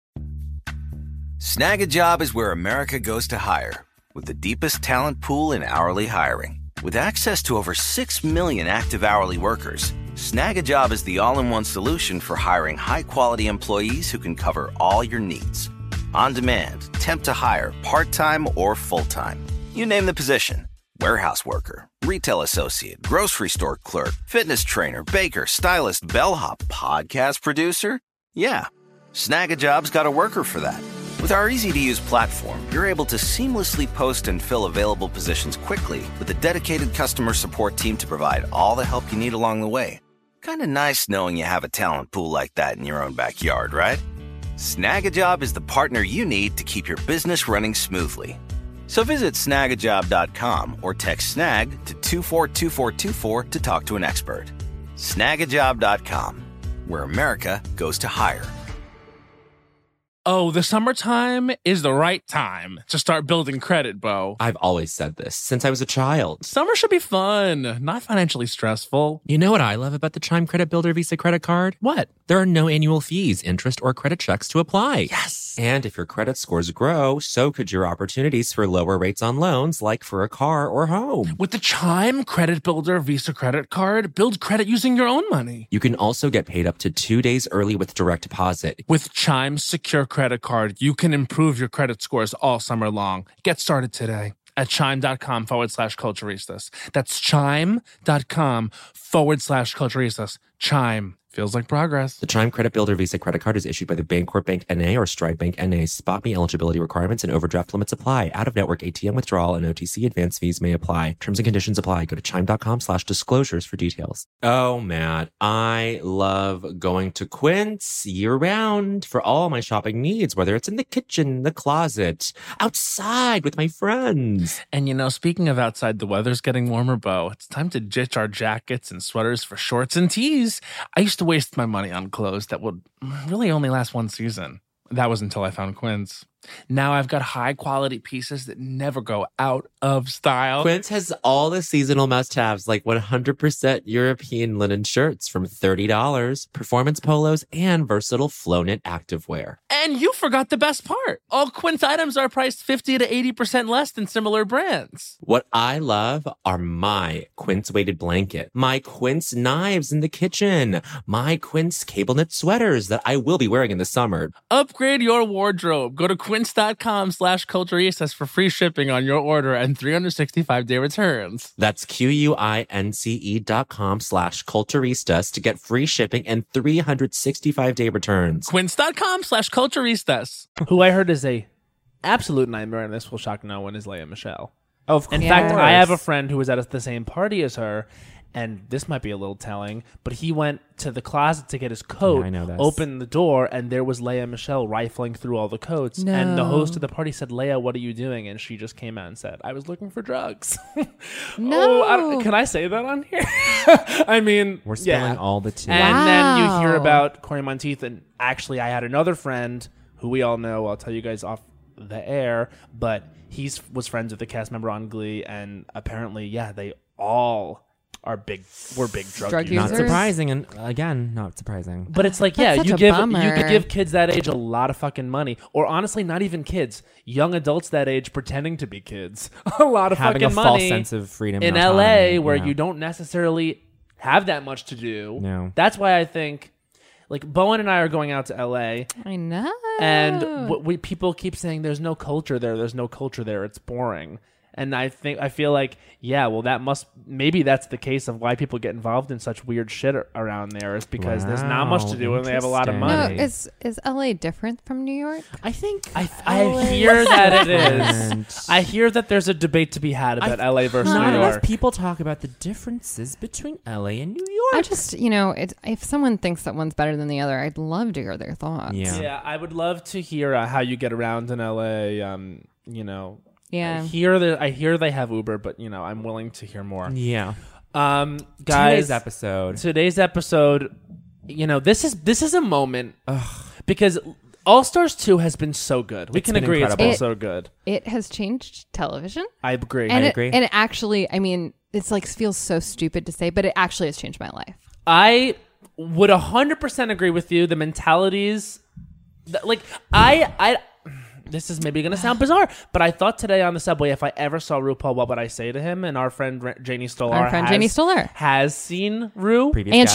Snag a Job is where America goes to hire, with the deepest talent pool in hourly hiring. With access to over 6 million active hourly workers, Snag a Job is the all-in-one solution for hiring high-quality employees who can cover all your needs. On demand, temp to hire, part-time or full-time. You name the position. Warehouse worker, retail associate, grocery store clerk, fitness trainer, baker, stylist, bellhop, podcast producer. Yeah, Snag a Job's got a worker for that. With our easy-to-use platform, you're able to seamlessly post and fill available positions quickly with a dedicated customer support team to provide all the help you need along the way. Kind of nice knowing you have a talent pool like that in your own backyard, right? Snag a Job is the partner you need to keep your business running smoothly. So visit snagajob.com or text snag to 242424 to talk to an expert. Snagajob.com, where America goes to hire. Oh, the summertime is the right time to start building credit, Bo. I've always said this since I was a child. Summer should be fun, not financially stressful. You know what I love about the Chime Credit Builder Visa credit card? What? There are no annual fees, interest, or credit checks to apply. Yes! And if your credit scores grow, so could your opportunities for lower rates on loans, like for a car or home. With the Chime Credit Builder Visa credit card, build credit using your own money. You can also get paid up to 2 days early with direct deposit. With Chime's secure credit card, you can improve your credit scores all summer long. Get started today at chime.com/culturistas. That's chime.com/culturistas. Chime. Feels like progress. The Chime Credit Builder Visa credit card is issued by the Bancorp Bank N.A. or Stride Bank N.A. Spot me eligibility requirements and overdraft limits apply. Out-of-network ATM withdrawal and OTC advance fees may apply. Terms and conditions apply. Go to chime.com/disclosures for details. Oh, man. I love going to Quince year-round for all my shopping needs, whether it's in the kitchen, the closet, outside with my friends. And speaking of outside, the weather's getting warmer, Bo. It's time to ditch our jackets and sweaters for shorts and tees. I used to waste my money on clothes that would really only last one season. That was until I found Quince. Now I've got high quality pieces that never go out of style. Quince has all the seasonal must-haves like 100% European linen shirts from $30, performance polos, and versatile flow-knit activewear. And you forgot the best part. All Quince items are priced 50 to 80% less than similar brands. What I love are my Quince weighted blanket, my Quince knives in the kitchen, my Quince cable knit sweaters that I will be wearing in the summer. Upgrade your wardrobe. Go to quince.com/culturistas for free shipping on your order and 365-day returns. That's QUINCE.com/culturistas to get free shipping and 365-day returns. Quince.com/culturistas. Who I heard is a absolute nightmare, and this will shock no one, is Lea Michele. In fact, I have a friend who was at the same party as her, and this might be a little telling, but he went to the closet to get his coat, opened the door, and there was Lea Michele rifling through all the coats. No. And the host of the party said, "Lea, what are you doing?" And she just came out and said, "I was looking for drugs." No. Can I say that on here? I mean, we're spilling all the tea. And then you hear about Corey Monteith, and actually I had another friend who we all know, I'll tell you guys off the air, but he was friends with the cast member on Glee, and apparently, they all were big drug Drug users. Not users? surprising, and again, not surprising. But it's like, That's yeah, such you a bummer. could give kids that age a lot of fucking money, or honestly, not even kids, young adults that age pretending to be kids, a lot of Having fucking a false money sense of freedom in and LA, autonomy, where yeah. you don't necessarily have that much to do. No. That's why I think, like, Bowen and I are going out to LA, I know. and people keep saying there's no culture there. There's no culture there. It's boring. And I feel like, yeah, well, maybe that's the case of why people get involved in such weird shit around there, is because there's not much to do and they have a lot of No, money. is LA different from New York? I think I hear that it is. I hear that there's a debate to be had about LA versus Not New enough York. people talk about the differences between LA and New York. I just, if someone thinks that one's better than the other, I'd love to hear their thoughts. Yeah, I would love to hear how you get around in LA. Yeah. I hear they have Uber, but I'm willing to hear more. Yeah. Guys, Today's episode, this is a moment because All Stars 2 has been so good. We can agree it's been so good. It has changed television. I agree. And it actually, it's like feels so stupid to say, but it actually has changed my life. I would 100% agree with you. The mentalities, this is maybe going to sound bizarre, but I thought today on the subway, if I ever saw RuPaul, what would I say to him? And our friend Janie Stolar has seen Ru.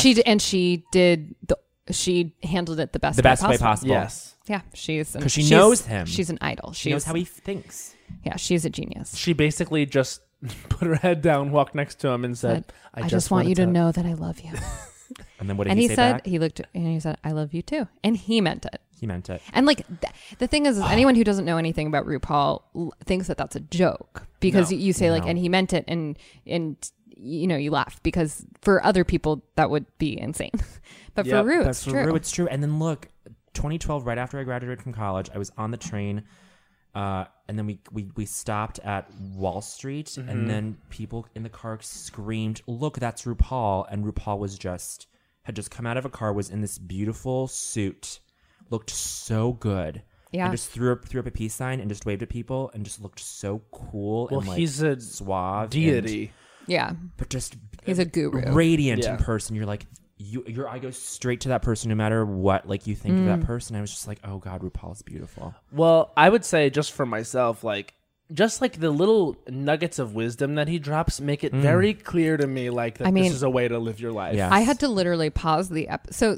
She handled it the best way possible. Yes. Yeah, because she knows him. She's an idol. She knows how he thinks. Yeah, she's a genius. She basically just put her head down, walked next to him, and said, "I just want you to know that I love you." And then what did he say back? He looked and he said, "I love you too," and he meant it. He meant it. And the thing is anyone who doesn't know anything about RuPaul thinks that that's a joke because you say and he meant it, and you laugh because for other people that would be insane, but for Ru, it's true. Ru, it's true. And then look, 2012, right after I graduated from college, I was on the train, and then we stopped at Wall Street, and then people in the car screamed, "Look, that's RuPaul!" And RuPaul had just come out of a car, was in this beautiful suit, looked so good. Yeah. And just threw up a peace sign and just waved at people and just looked so cool. Well, and he's a suave deity. But just he's a guru, radiant in person. You're like, your eye goes straight to that person no matter what you think of that person. I was just like, oh God, RuPaul's beautiful. Well, I would say just for myself, just the little nuggets of wisdom that he drops make it very clear to me that this is a way to live your life. Yes. I had to literally pause the episode.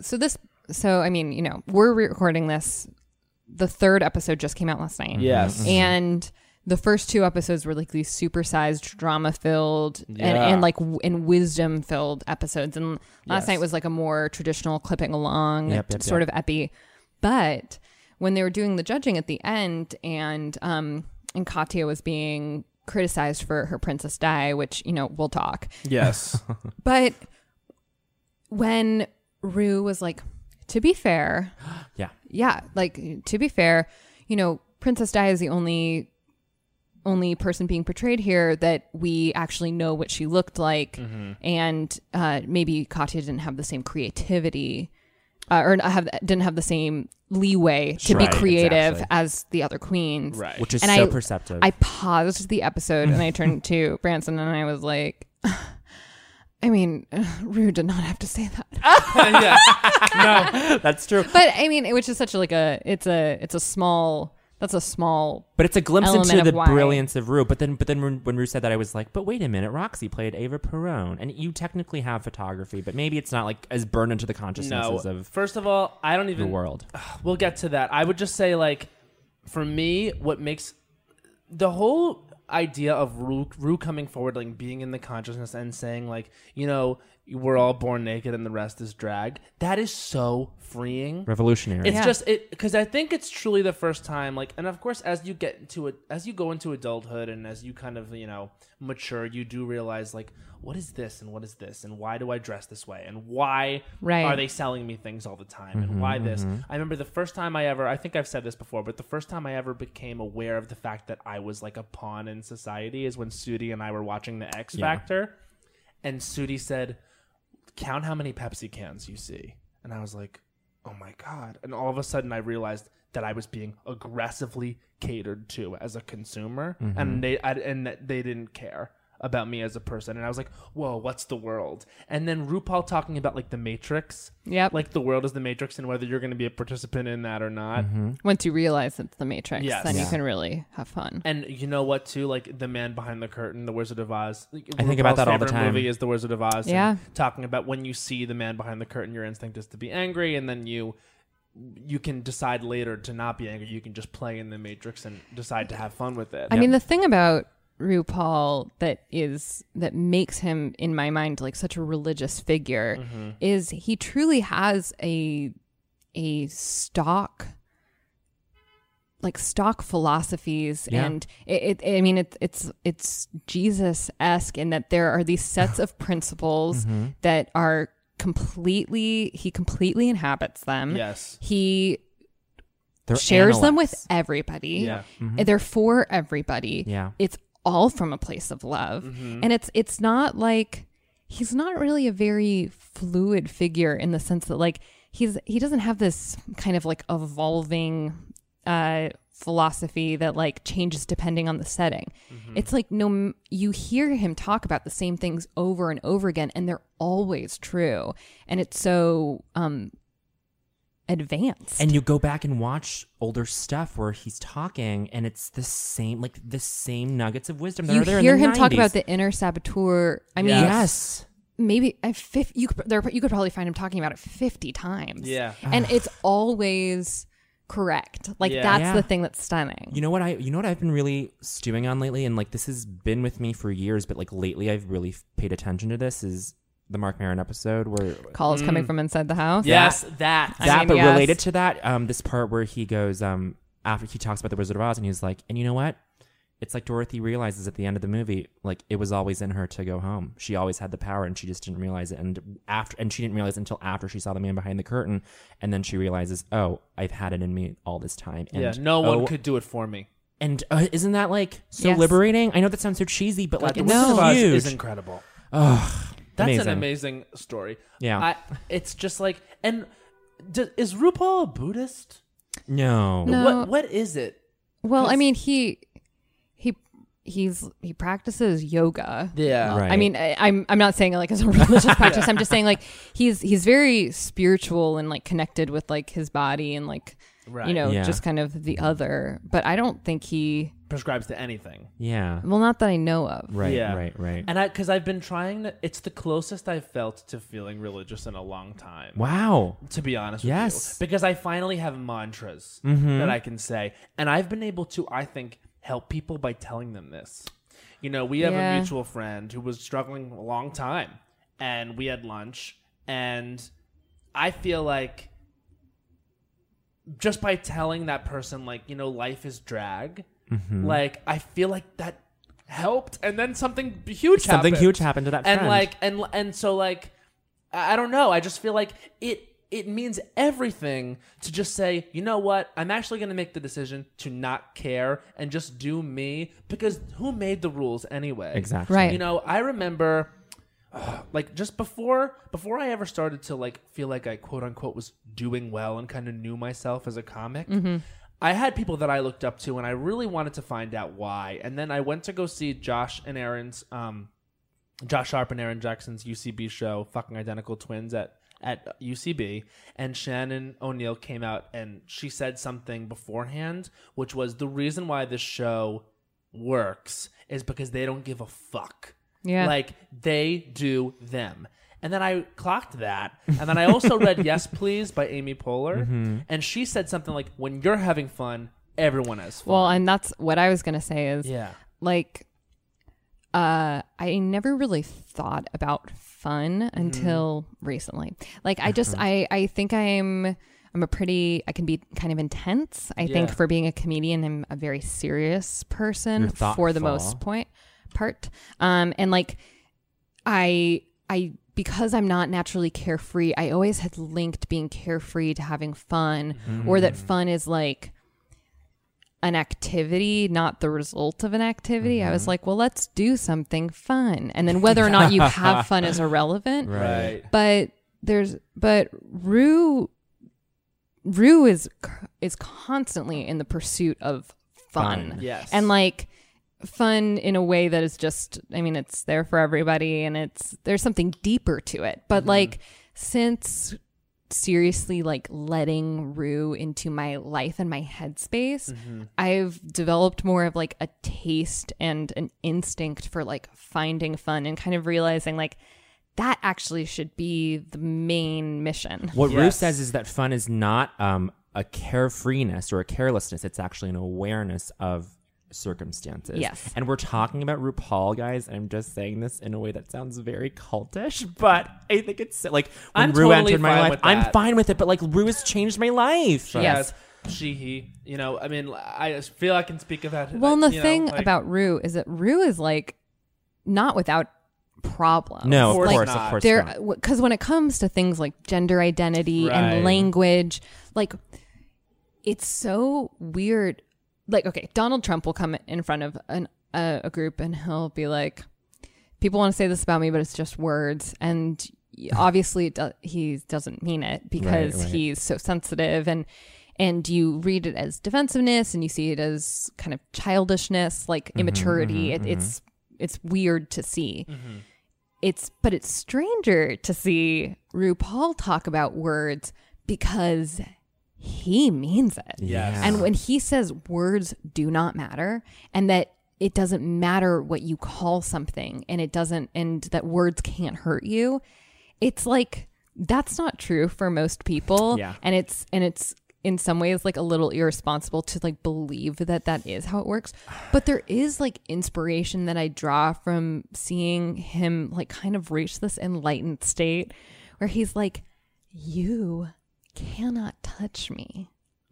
We're recording this. The third episode just came out last night. Yes. And the first two episodes were these supersized, drama-filled and wisdom-filled episodes. And last night was a more traditional clipping along sort of epi. But when they were doing the judging at the end and Katya was being criticized for her Princess Di, which, we'll talk. Yes. But when Ru was like, to be fair. Yeah. To be fair, Princess Di is the only person being portrayed here that we actually know what she looked like. And maybe Katya didn't have the same creativity didn't have the same leeway to be creative as the other queens. Right. Which is and so perceptive. I paused the episode and I turned to Branson and I was like, Ru did not have to say that. No, that's true. But it was just such it's a small. That's a small, but it's a glimpse into the why. brilliance of Ru. But then when Ru said that, I was like, but wait a minute, Roxy played Ava Perón, and you technically have photography, but maybe it's not as burned into the consciousness of. First of all, I don't even the world. We'll get to that. I would just say, for me, what makes the whole idea of Ru coming forward, being in the consciousness and saying, we're all born naked and the rest is drag. That is so freeing, revolutionary. It's just because I think it's truly the first time. And of course, as you go into adulthood and as you kind of mature, you do realize what is this and what is this and why do I dress this way and why are they selling me things all the time and why this. I remember the first time I think I've said this before, but the first time I ever became aware of the fact that I was a pawn in society is when Sudi and I were watching the X Factor, and Sudi said, "Count how many Pepsi cans you see." And I was like, oh my God. And all of a sudden I realized that I was being aggressively catered to as a consumer, and they didn't care. about me as a person. And I was like, whoa, what's the world? And then RuPaul talking about like the Matrix. Yep. Like the world is the Matrix and whether you're going to be a participant in that or not. Once you realize it's the Matrix, Yes. then you can really have fun. And you know what too? Like The Man Behind the Curtain, The Wizard of Oz. I think about that all the favorite time. movie is The Wizard of Oz. Yeah. And talking about when you see the man behind the curtain, your instinct is to be angry, and then you can decide later to not be angry. You can just play in the Matrix and decide to have fun with it. I mean, the thing about RuPaul that makes him, in my mind, like such a religious figure is he truly has a stock philosophies, and it's Jesus-esque in that there are these sets of principles that are he completely inhabits them. Yes. They're shares them with everybody. Yeah. They're for everybody. Yeah. It's all from a place of love. And it's not like he's not really a very fluid figure in the sense that like he doesn't have this kind of like evolving philosophy that like changes depending on the setting. It's like you hear him talk about the same things over and over again, and they're always true. And it's so advanced. And you go back and watch older stuff where he's talking, and it's the same nuggets of wisdom that you are there. hear in the him 90s. talk about the inner saboteur. I mean, yes. Maybe you could probably find him talking about it 50 times. Yeah. And it's always correct. Like that's the thing that's stunning. You know what I've been really stewing on lately, and like this has been with me for years, but like lately I've really paid attention to this, is the Marc Maron episode where calls coming from inside the house. Yes, but related to that, this part where he goes after he talks about the Wizard of Oz, and he's like, and you know what? It's like Dorothy realizes at the end of the movie, like it was always in her to go home. She always had the power, and she just didn't realize it. And she didn't realize it until after she saw the man behind the curtain, and then she realizes, oh, I've had it in me all this time. And no one could do it for me. And isn't that like so liberating? I know that sounds so cheesy, but like the it's Wizard of so Oz huge. is incredible. Oh, that's an amazing story. Yeah, it's just like, and is RuPaul a Buddhist? No. What is it? Well, I mean, he practices yoga. Yeah, right. I mean, I'm not saying like as a religious practice. I'm just saying like he's very spiritual and like connected with like his body and like just kind of the other. But I don't think he prescribes to anything. Yeah. Well, not that I know of. Right. Yeah. Right. And because I've been trying to, it's the closest I've felt to feeling religious in a long time. Wow. To be honest with you. Because I finally have mantras that I can say. And I've been able to, I think, help people by telling them this. You know, we have a mutual friend who was struggling a long time. And we had lunch. And I feel like just by telling that person, like, you know, life is drag, like, I feel like that helped. And then something huge happened. Huge happened to that friend. And like, and so like, I don't know. I just feel like it means everything to just say, you know what? I'm actually going to make the decision to not care and just do me, because who made the rules anyway? Exactly. Right. You know, I remember like just before I ever started to like feel like I quote unquote was doing well and kind of knew myself as a comic, I had people that I looked up to and I really wanted to find out why. And then I went to go see Josh Sharp and Aaron Jackson's UCB show, Fucking Identical Twins at UCB, and Shannon O'Neill came out and she said something beforehand, which was the reason why this show works is because they don't give a fuck. Yeah. Like, they do them. And then I clocked that. And then I also read Yes Please by Amy Poehler. And she said something like, when you're having fun, everyone has fun. Well, and that's what I was going to say is, yeah. like, I never really thought about fun until recently. Like, I just, I think I can be kind of intense. I think for being a comedian, I'm a very serious person for the most part. And like, I because I'm not naturally carefree, I always had linked being carefree to having fun, or that fun is like an activity, not the result of an activity. I was like, well, let's do something fun. And then whether or not you have fun is irrelevant. Right. But Rue is constantly in the pursuit of fun. Yes. And like, fun in a way that is just, I mean, it's there for everybody and there's something deeper to it. But like, since seriously like letting Rue into my life and my headspace, I've developed more of like a taste and an instinct for like finding fun and kind of realizing like that actually should be the main mission. What Rue says is that fun is not a carefreeness or a carelessness. It's actually an awareness of circumstances. Yes. And we're talking about RuPaul, guys. And I'm just saying this in a way that sounds very cultish, but I think it's like when Rue entered my life, I'm fine with it, but like Rue has changed my life. Yes. He, you know, I mean, I feel I can speak about it. Well, and the thing about Rue is that Rue is like not without problems. No, of course course, not. of course. There, because when it comes to things like gender identity and language, like it's so weird. Like, okay, Donald Trump will come in front of a group and he'll be like, people want to say this about me, but it's just words. And obviously he doesn't mean it because he's so sensitive. And you read it as defensiveness and you see it as kind of childishness, like immaturity. It's weird to see. But it's stranger to see RuPaul talk about words because he means it. Yes. And when he says words do not matter and that it doesn't matter what you call something and that words can't hurt you, it's like, that's not true for most people. Yeah. And it's in some ways like a little irresponsible to like believe that is how it works. But there is like inspiration that I draw from seeing him like kind of reach this enlightened state where he's like, you cannot touch me.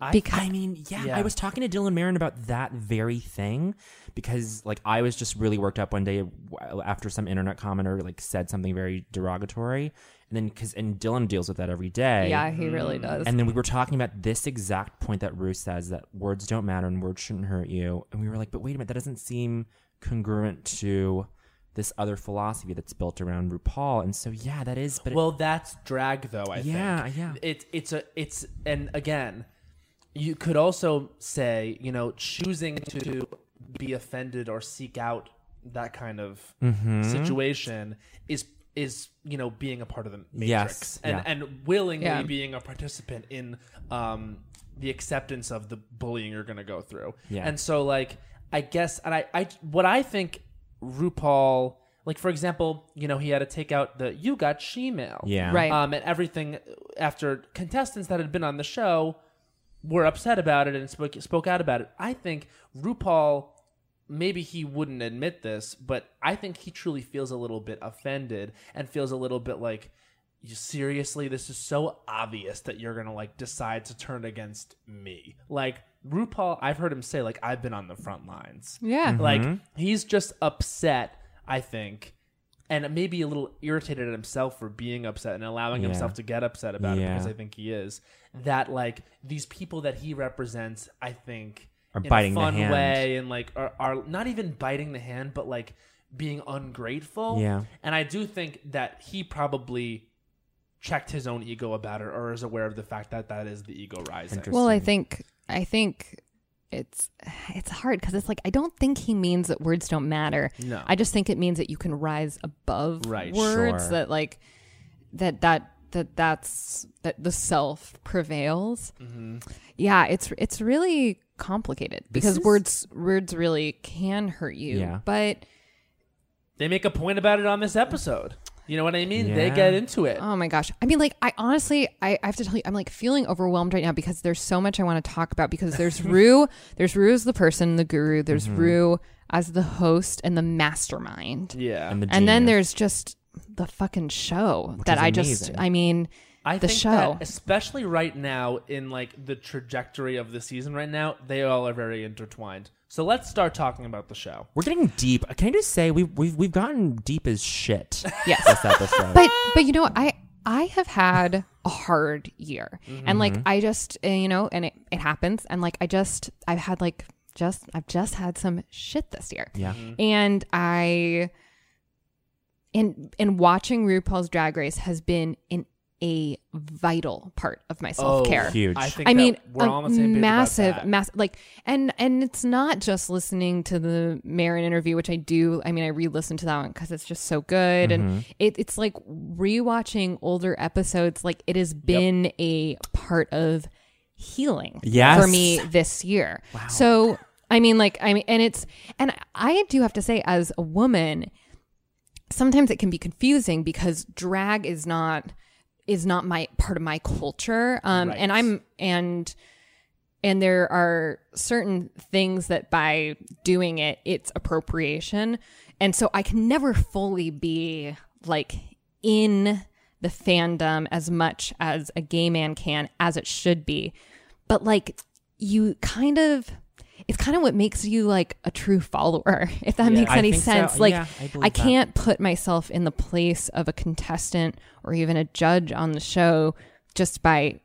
I was talking to Dylan Marin about that very thing because like I was just really worked up one day after some internet commenter like said something very derogatory, and then and Dylan deals with that every day. Yeah, he really does. And then we were talking about this exact point that Rue says, that words don't matter and words shouldn't hurt you, and we were like, but wait a minute, that doesn't seem congruent to this other philosophy that's built around RuPaul. And so that is. But well, that's drag though. I think. Yeah. It's and again, you could also say, you know, choosing to be offended or seek out that kind of situation is you know, being a part of the matrix and willingly being a participant in the acceptance of the bullying you're going to go through. Yeah. And so like I guess, and I what I think RuPaul, like for example, you know, he had to take out the "you got she-mail," Right. And everything after contestants that had been on the show were upset about it and spoke out about it. I think RuPaul, maybe he wouldn't admit this, but I think he truly feels a little bit offended and feels a little bit like, seriously, this is so obvious that you're going to like decide to turn against me. Like RuPaul, I've heard him say like, I've been on the front lines. Yeah. Like he's just upset, I think, and maybe a little irritated at himself for being upset and allowing himself to get upset about it, because I think he is. That like these people that he represents, I think, are in biting a fun the hand. way and like are not even biting the hand, but like being ungrateful. Yeah. And I do think that he probably checked his own ego about it, or is aware of the fact that that is the ego rising. Well, I think it's hard because it's like, I don't think he means that words don't matter. No. I just think it means that you can rise above words, that like that's the self prevails. Yeah, it's really complicated because words really can hurt you. Yeah. But they make a point about it on this episode. You know what I mean? Yeah. They get into it. Oh my gosh. I mean, like, I honestly, I have to tell you, I'm like feeling overwhelmed right now because there's so much I want to talk about, because there's Rue, there's Rue as the person, the guru, there's Rue as the host and the mastermind. Yeah. And then there's just the fucking show that I think show, that especially right now in like the trajectory of the season right now, they all are very intertwined. So let's start talking about the show. We're getting deep. Can I just say we've gotten deep as shit. Yes. This episode. But you know, I have had a hard year, and like I just you know, and it happens, and like I've just had some shit this year. Yeah. And and watching RuPaul's Drag Race has been an a vital part of my self-care. Huge. I mean, we're all on the same page massive, about that. massive, like, and it's not just listening to the Marin interview, which I do. I mean, I re-listened to that one because it's just so good, and it's like rewatching older episodes. Like, it has been a part of healing for me this year. Wow. So, and I do have to say, as a woman, sometimes it can be confusing because drag is not my part of my culture. And there are certain things that by doing it, it's appropriation. And so I can never fully be like in the fandom as much as a gay man can, as it should be. But like, it's kind of what makes you like a true follower, if that makes any sense. So. Like, I can't put myself in the place of a contestant or even a judge on the show just by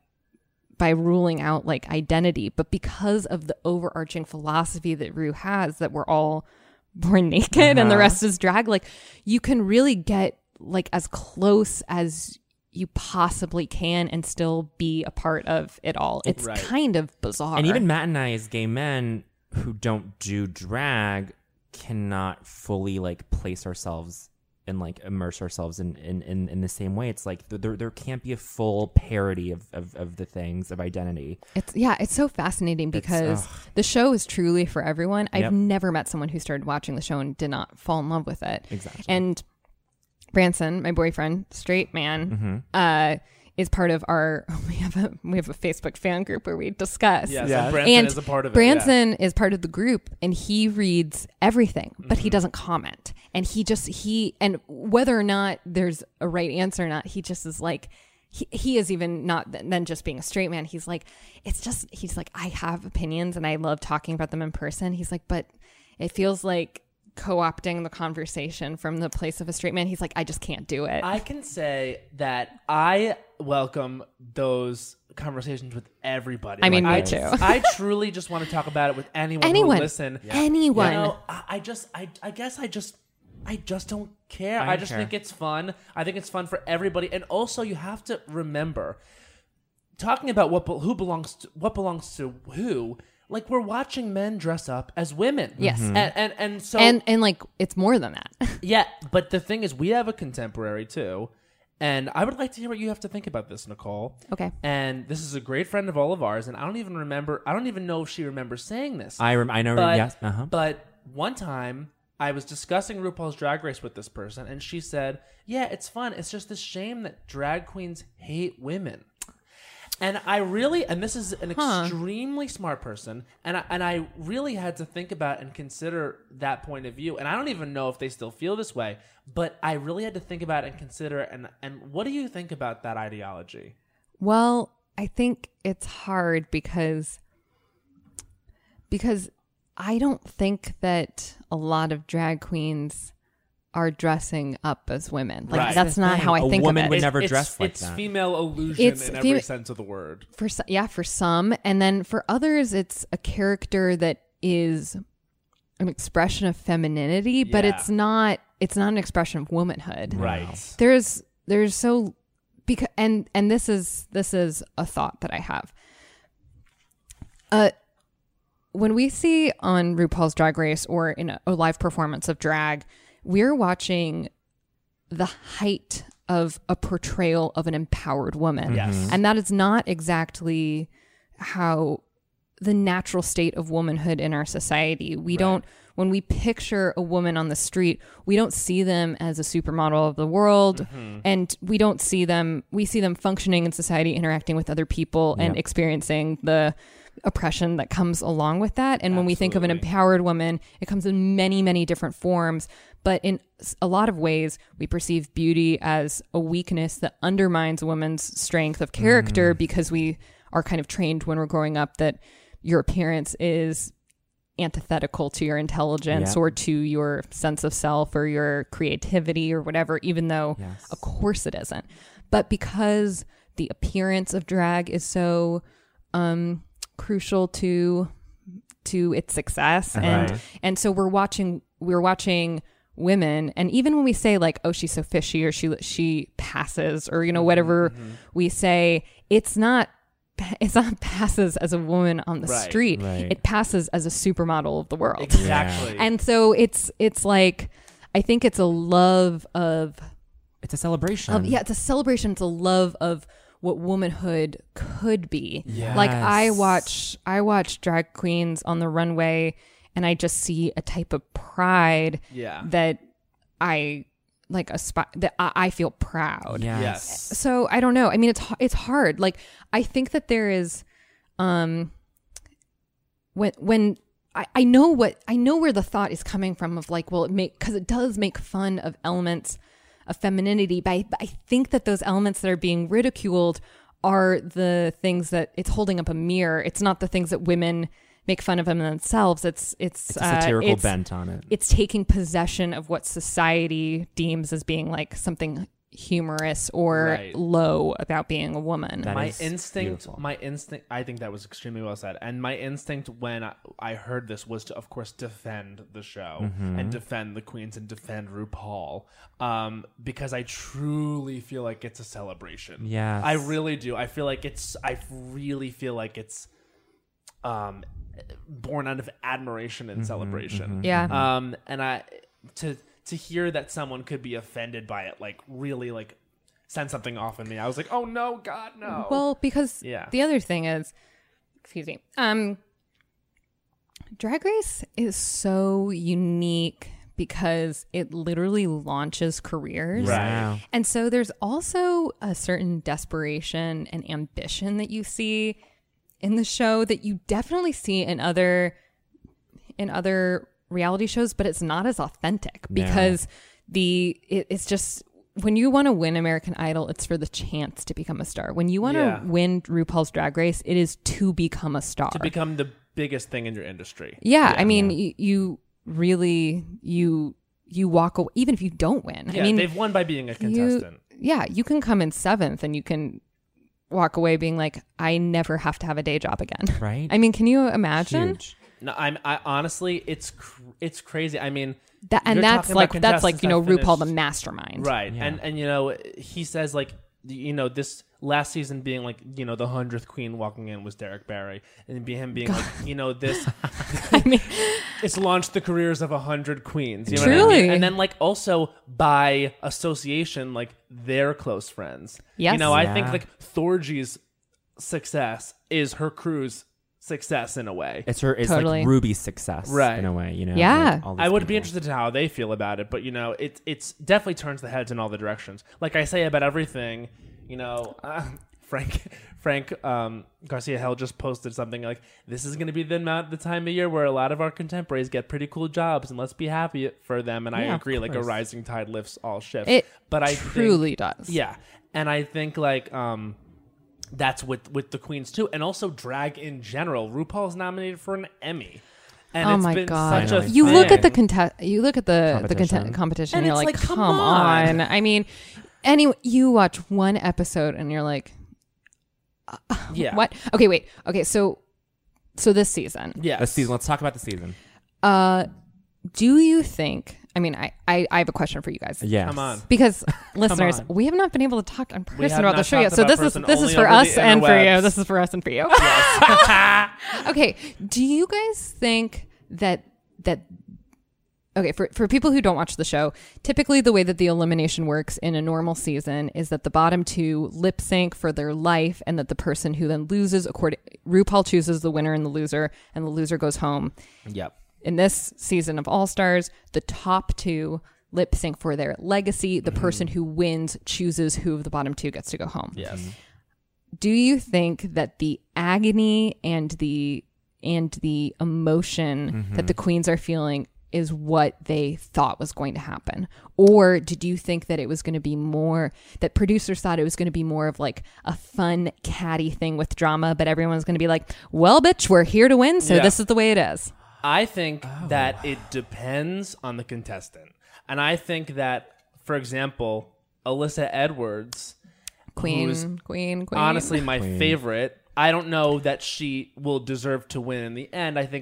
ruling out like identity. But because of the overarching philosophy that Rue has, that we're all born naked and the rest is drag, like, you can really get like as close as you possibly can and still be a part of it all. It's kind of bizarre. And even Matt and I, as gay men who don't do drag, cannot fully like place ourselves and like immerse ourselves in the same way. It's like there can't be a full parody of the things of identity. It's so fascinating because the show is truly for everyone. I've never met someone who started watching the show and did not fall in love with it. Exactly. And Branson, my boyfriend, straight man, is part of our. We have a Facebook fan group where we discuss. Yes, and Branson is a part of it. Branson is part of the group, and he reads everything, but he doesn't comment. And and whether or not there's a right answer or not, he just is like. He is even not than just being a straight man. He's like, he's like, I have opinions and I love talking about them in person. He's like, but it feels like co-opting the conversation from the place of a straight man. He's like, I just can't do it. I can say that I welcome those conversations with everybody. I mean, me too. I truly just want to talk about it with anyone who will listen. Yeah. Anyone. You know, I guess I just don't care. I just think it's fun. I think it's fun for everybody. And also, you have to remember, talking about what belongs to who. Like, we're watching men dress up as women. Yes. And so... And like, it's more than that. Yeah, but the thing is, we have a contemporary, too. And I would like to hear what you have to think about this, Nicole. Okay. And this is a great friend of all of ours, and I don't even know if she remembers saying this. I know, yes. Uh-huh. But one time, I was discussing RuPaul's Drag Race with this person, and she said, yeah, it's fun. It's just a shame that drag queens hate women. And this is an extremely smart person, and I really had to think about and consider that point of view. And I don't even know if they still feel this way, but I really had to think about and consider. And what do you think about that ideology? Well, I think it's hard because I don't think that a lot of drag queens are dressing up as women. Like, that's not how I think of it. A woman would never dress like that. It's female illusion in every sense of the word. For some. And then for others, it's a character that is an expression of femininity, but it's not an expression of womanhood. Right. There's so... And this is a thought that I have. When we see on RuPaul's Drag Race or in a live performance of drag, we're watching the height of a portrayal of an empowered woman. Yes. And that is not exactly how the natural state of womanhood in our society. We don't, when we picture a woman on the street, we don't see them as a supermodel of the world. And we see them functioning in society, interacting with other people and experiencing the oppression that comes along with that. And when we think of an empowered woman, it comes in many, many different forms. But in a lot of ways, we perceive beauty as a weakness that undermines a woman's strength of character because we are kind of trained when we're growing up that your appearance is antithetical to your intelligence or to your sense of self or your creativity or whatever, even though of course it isn't. But because the appearance of drag is so crucial to its success, and so we're watching women, and even when we say like, oh, she's so fishy, or she passes, or whatever we say, it's not passes as a woman on the street. Right. It passes as a supermodel of the world. Exactly. And so it's like, I think it's a love of. It's a celebration. It's a celebration. It's a love of what womanhood could be. Yes. Like I watch drag queens on the runway, and I just see a type of pride that I like that I feel proud. Yes. So I don't know. I mean, it's hard. Like I think that there is, when I know where the thought is coming from of like, well, because it does make fun of elements of femininity, but I think that those elements that are being ridiculed are the things that it's holding up a mirror. It's not the things that women make fun of them themselves. It's a satirical bent on it. It's taking possession of what society deems as being like something humorous or low about being a woman. My instinct, I think that was extremely well said. And my instinct when I heard this was to, of course, defend the show and defend the queens and defend RuPaul, because I truly feel like it's a celebration. Yes. I really do. I really feel like it's born out of admiration and celebration. Yeah. And to hear that someone could be offended by it, like really like send something off in me. I was like, oh no, God, no. Well, because the other thing is, excuse me, Drag Race is so unique because it literally launches careers. Right. And so there's also a certain desperation and ambition that you see in the show that you definitely see in other reality shows, but it's not as authentic because it's just, when you want to win American Idol, it's for the chance to become a star. When you want to win RuPaul's Drag Race, it is to become a star, to become the biggest thing in your industry. I mean, you really you walk away even if you don't win. I mean, they've won by being a contestant. You can come in 7th and you can walk away being like, I never have to have a day job again. Right. I mean, can you imagine? Huge. No, I honestly, it's crazy. I mean, that's like RuPaul the mastermind, right? Yeah. And he says like, this last season being like, the 100th queen walking in was Derek Barry, and him being like, this, I mean, it's launched the careers of 100 queens. Truly, what I mean? And then like also by association, like their close friends. Yes, I think like Thorgy's success is her crew's success in a way. It's like Ruby's success in a way, Yeah. Like I would be interested in how they feel about it, but it's definitely turns the heads in all the directions. Like I say about everything, Frank Garcia Hell just posted something like, this is going to be the time of year where a lot of our contemporaries get pretty cool jobs, and let's be happy for them. And I agree, like a rising tide lifts all ships. But I truly does. Yeah. And I think like that's with the queens too, and also drag in general. RuPaul's nominated for an Emmy, and my been God! such a you thing. look at the competition, and you're like, come on! I mean, anyway, you watch one episode, and you're like, what? Okay, wait. Okay, so this season, this season. Let's talk about the season. Do you think? I mean, I have a question for you guys. Yeah, come on. Because listeners, we have not been able to talk in person about the show yet. So this is for us and for you. This is for us and for you. Yes. Okay. Do you guys think that okay, for people who don't watch the show, typically the way that the elimination works in a normal season is that the bottom 2 lip sync for their life, and that the person who then loses, RuPaul chooses the winner and the loser goes home. Yep. In this season of All Stars, the top 2 lip sync for their legacy. The person who wins chooses who of the bottom 2 gets to go home. Yes. Do you think that the agony and the emotion that the queens are feeling is what they thought was going to happen? Or did you think that it was going to be more, that producers thought it was going to be more of like a fun, catty thing with drama, but everyone's going to be like, well, bitch, we're here to win, so this is the way it is? I think that it depends on the contestant. And I think that, for example, Alyssa Edwards, Queen. Honestly, my favorite. I don't know that she will deserve to win in the end. I think it's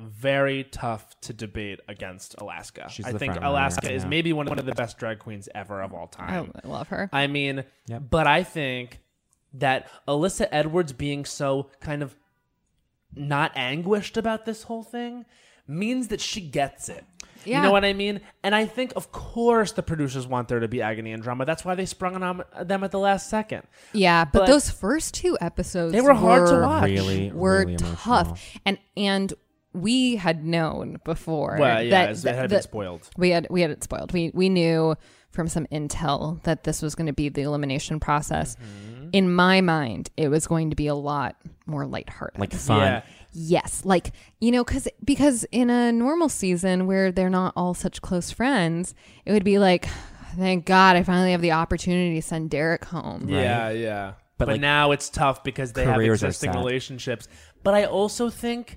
very tough to debate against Alaska. She's I the think front runner, Alaska is yeah. maybe one of the best drag queens ever of all time. I love her. I mean, Yep. but I think that Alyssa Edwards being so kind of not anguished about this whole thing means that she gets it. Yeah. You know what I mean? And I think, of course, the producers want there to be agony and drama. That's why they sprung on them at the last second. Yeah, but But- those first 2 episodes They were hard to watch. were Really tough, and we had known before. Well, yeah, that it had been spoiled. We had it spoiled. We knew from some intel that this was going to be the elimination process. Mm-hmm. In my mind, it was going to be a lot more lighthearted, Like fun. Yeah. Yes, like, you know, because in a normal season where they're not all such close friends, it would be like, thank God I finally have the opportunity to send Derek home. Yeah, yeah. But like, now it's tough because they have careers are existing set. relationships. But I also think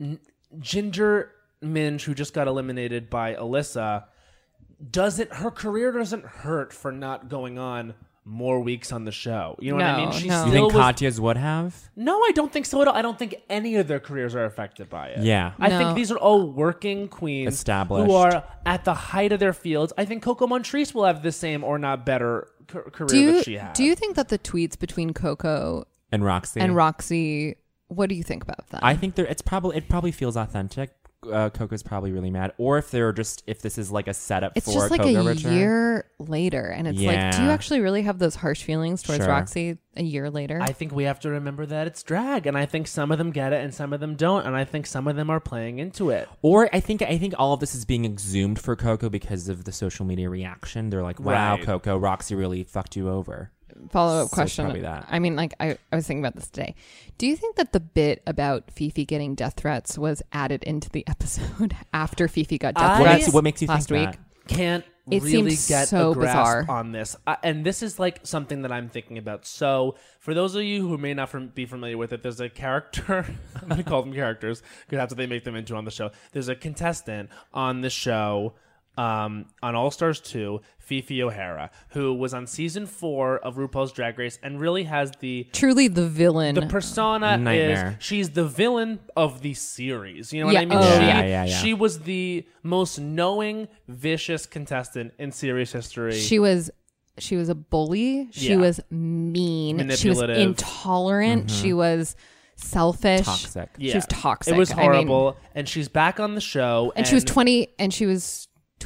Ginger Minj, who just got eliminated by Alyssa, her career doesn't hurt for not going on more weeks on the show. You know what I mean? No, She no. You still think was- Katya's would have? No, I don't think so at all. I don't think any of their careers are affected by it. Yeah. I No. think these are all working queens Established. who are at the height of their fields. I think Coco Montrese will have the same or not better career that she had. Do you think that the tweets between Coco And Roxy. and Roxy, what do you think about that? I think it probably feels authentic. Coco's probably really mad, or if this is like a setup it's for just like Coco a return. year later, and it's like, do you Yeah. actually really have those harsh feelings towards Sure. Roxy a year later? I think we have to remember that it's drag, and I think some of them get it and some of them don't, and I think some of them are playing into it. Or I think all of this is being exhumed for Coco because of the social media reaction. They're like, "Wow, Right. Coco, Roxy really fucked you over." Follow-up So it's question. probably that. I mean, like, I was thinking about this today. Do you think that the bit about Fifi getting death threats was added into the episode after Fifi got death threats What makes you last think week? that? Can't It really seems get so a grasp bizarre. on this. And this is like something that I'm thinking about. So for those of you who may not be familiar with it, there's a character. I'm going to call them characters because that's what they make them into on the show. There's a contestant on the show on All Stars 2, Fifi O'Hara, who was on season 4 of RuPaul's Drag Race and really has truly the villain. the persona Nightmare. is she's the villain of the series. You know what Yeah. I mean? Oh, yeah. She was the most knowing, vicious contestant in series history. She was a bully. She Yeah. was mean. She was Manipulative. intolerant. She was selfish. Toxic. Yeah. She was toxic. It was I mean, horrible. And she's back on the show. and she was 20 and she was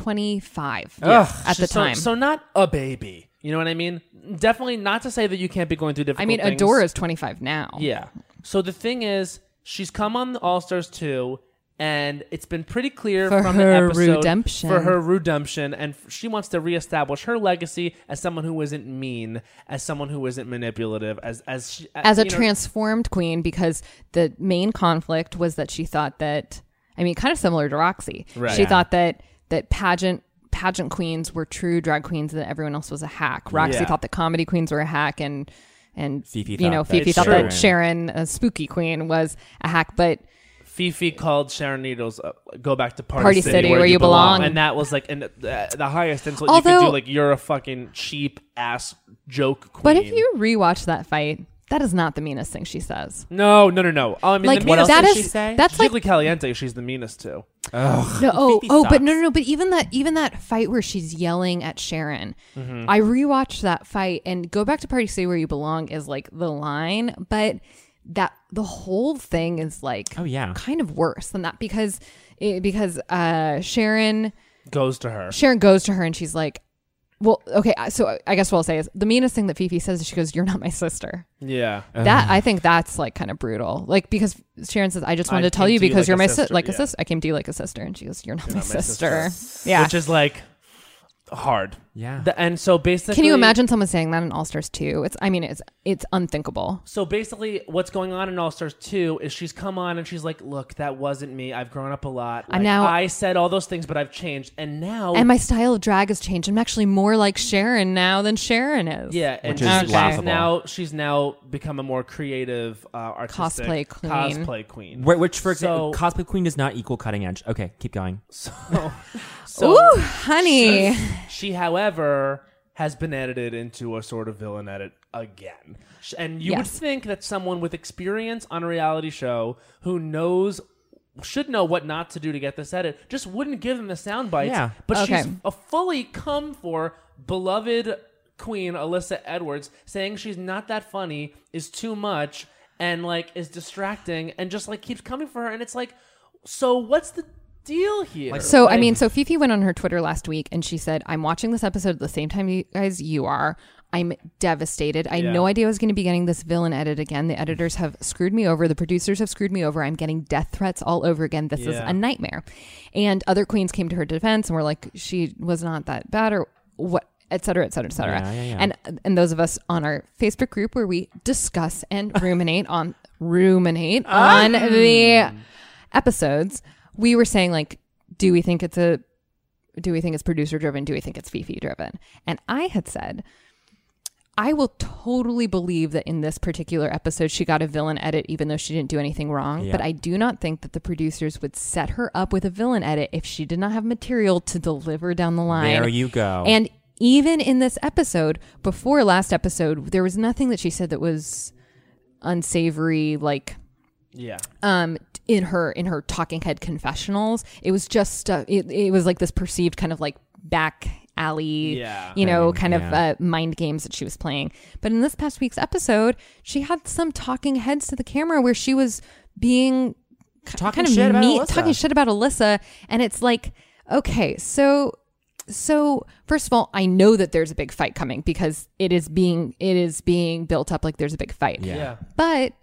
25 Yeah. at the So- time. So not a baby. You know what I mean? Definitely not to say that you can't be going through difficult I mean, things. Adora is 25 now. Yeah. So the thing is, she's come on the All Stars 2, and it's been pretty clear For from her the episode redemption. for her redemption, and she wants to reestablish her legacy as someone who isn't mean, as someone who isn't manipulative, as As a you know- transformed queen, because the main conflict was that she thought that, I mean, kind of similar to Roxy. Right. She Yeah. thought that pageant queens were true drag queens and that everyone else was a hack. Roxy Yeah. thought that comedy queens were a hack, and Fifi you know, thought that Fifi thought Sharon- that Sharon, a spooky queen, was a hack. But Fifi called Sharon Needles "Go Back to Party City, where you belong." and that was like the highest insult you Although- could do. Like, you're a fucking cheap ass joke queen. but if you rewatch that fight, that is not the meanest thing she says. no. I mean, Like, the meanest that thing is- she say? that's like Jiggly Caliente. She's the meanest too. No, Fifi but sucks. no. But even that fight where she's yelling at Sharon, Mm-hmm. I rewatched that fight, and Go Back to Party City Where You Belong is like the line, but that the whole thing is like, Oh, yeah. kind of worse than that because Sharon Goes to her. goes to her and she's like, well, okay, so I guess what I'll say is the meanest thing that Fifi says is she goes, "You're not my sister." Yeah. That I think that's like kind of brutal. Like, because Sharon says, "I just wanted I to tell came you to you because like you're a my sister, like a yeah. sister. I came to you like a sister," and she goes, "You're not my not my sister." sister. Yeah. Which is like hard. Yeah. And so basically, Can you imagine someone saying that in All Stars 2? It's unthinkable. So basically, what's going on in All Stars 2 is she's come on and she's like, "Look, that wasn't me. I've grown up a lot. Like, now- I said all those things, but I've changed, and now And my style of drag has changed. I'm actually more like Sharon now than Sharon is. yeah, and Which is she's laughable. she's now become a more creative, artistic Cosplay queen. Cosplay queen. Which, for example, So- cosplay queen does not equal cutting edge. Okay, keep going. So Ooh, honey. she, however, has been edited into a sort of villain edit again. And you would Yes. think that someone with experience on a reality show who knows should know what not to do to get this edit, just wouldn't give them the sound bites. Yeah. But she's a fully come for beloved queen Alyssa Edwards, saying she's not that funny, is too much, and like is distracting, and just like keeps coming for her. And it's like, so what's the deal here? So Fifi went on her Twitter last week and she said, I'm watching this episode at the same time you are. I'm devastated. I had no idea I was going to be getting this villain edit again. The editors have screwed me over. The producers have screwed me over. I'm getting death threats all over again. This is a nightmare. And other queens came to her defense and were like, she was not that bad or what, et cetera, et cetera, et cetera. And those of us on our Facebook group where we discuss and ruminate on the episodes, we were saying like, do we think it's producer driven? Do we think it's Fifi driven? And I had said, I will totally believe that in this particular episode, she got a villain edit, even though she didn't do anything wrong. Yeah. But I do not think that the producers would set her up with a villain edit if she did not have material to deliver down the line. There you go. And even in this episode, before last episode, there was nothing that she said that was unsavory, like, in her talking head confessionals. It was just, it was like this perceived kind of like back alley, kind of mind games that she was playing. But in this past week's episode, she had some talking heads to the camera where she was being talking shit about Alyssa. And it's like, okay, so first of all, I know that there's a big fight coming because it is being built up like there's a big fight. Yeah. But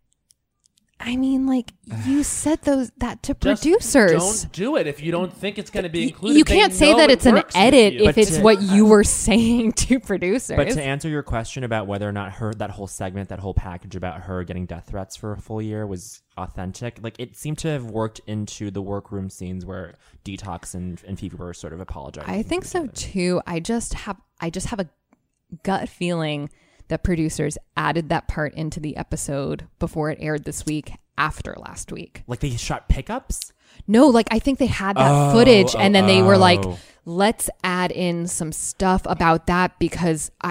I mean, like, you said that to producers. Don't do it if you don't think it's going to be included. You can't say that it's an edit if it's what you were saying to producers. But to answer your question about whether or not that whole segment, that whole package about her getting death threats for a full year was authentic, like it seemed to have worked into the workroom scenes where Detox and Fifi were sort of apologizing. I think so too. I just have a gut feeling that producers added that part into the episode before it aired this week after last week. Like they shot pickups? No, like I think they had that footage and then they were like, let's add in some stuff about that because I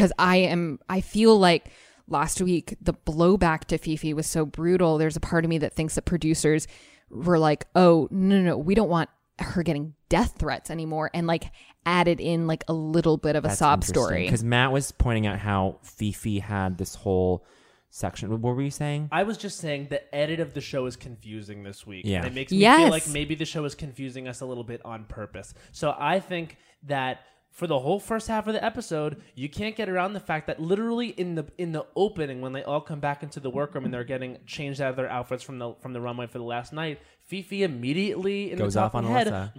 feel like last week the blowback to Fifi was so brutal. There's a part of me that thinks that producers were like, oh, no, we don't want her getting death threats anymore, and like added in like a little bit of a sob story. Because Matt was pointing out how Fifi had this whole section. What were you saying? I was just saying the edit of the show is confusing this week. Yeah. And it makes me feel like maybe the show is confusing us a little bit on purpose. So I think that for the whole first half of the episode, you can't get around the fact that literally in the opening, when they all come back into the workroom and they're getting changed out of their outfits from the runway for the last night, Fifi immediately goes off on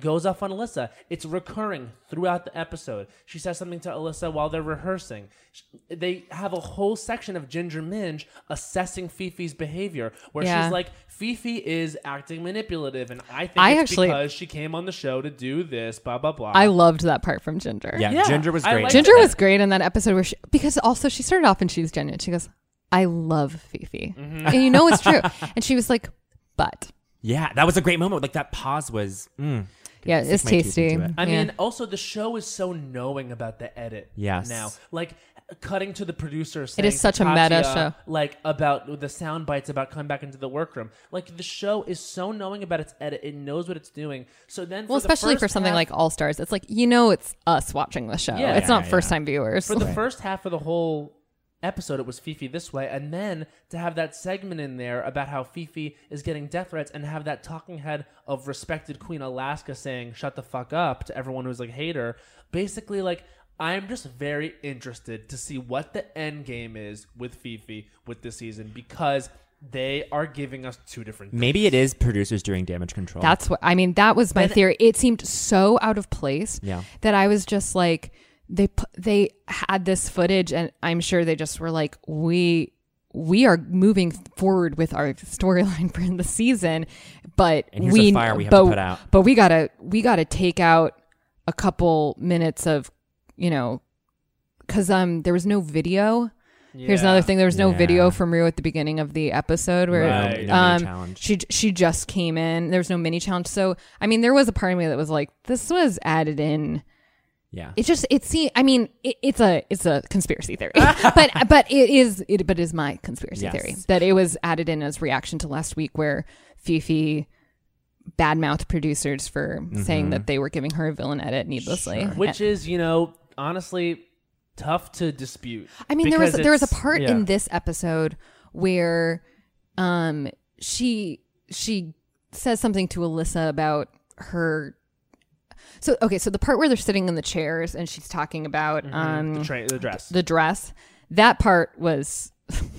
Alyssa. It's recurring throughout the episode. She says something to Alyssa while they're rehearsing. They have a whole section of Ginger Minj assessing Fifi's behavior, where she's like, Fifi is acting manipulative, and I think it's because she came on the show to do this, blah, blah, blah. I loved that part from Ginger. Yeah. Ginger was great. Ginger was great in that episode where because also she started off and she's genuine. She goes, I love Fifi. Mm-hmm. And you know it's true. And she was like, but... Yeah, that was a great moment. Like that pause was, yeah, it's tasty. I mean, also the show is so knowing about the edit. Yes. Now, like cutting to the producer saying, it is such a meta show. Like about the sound bites about coming back into the workroom. Like the show is so knowing about its edit. It knows what it's doing. So then, especially for something like All Stars, it's like it's us watching the show. Yeah, it's not first time viewers. For the first half of the whole episode, it was Fifi this way, and then to have that segment in there about how Fifi is getting death threats and have that talking head of respected Queen Alaska saying shut the fuck up to everyone who's like hate her, basically like I'm just very interested to see what the end game is with Fifi with this season, because they are giving us two different things. Maybe it is producers doing damage control. That's what I mean. That was my theory. It seemed so out of place that I was just like, they had this footage and I'm sure they just were like, we are moving forward with our storyline for the season, but and here's a fire we have to put out. But we gotta take out a couple minutes of, because there was no video. Yeah. Here's another thing. There was no video from Rue at the beginning of the episode where she just came in. There was no mini challenge. So I mean, there was a part of me that was like, this was added in. Yeah, it's a conspiracy theory, but it is my conspiracy theory that it was added in as reaction to last week where Fifi badmouth producers for saying that they were giving her a villain edit needlessly. Sure. Which is, honestly tough to dispute. I mean, there was a part in this episode where she says something to Alyssa about her. So the part where they're sitting in the chairs and she's talking about the dress. That part was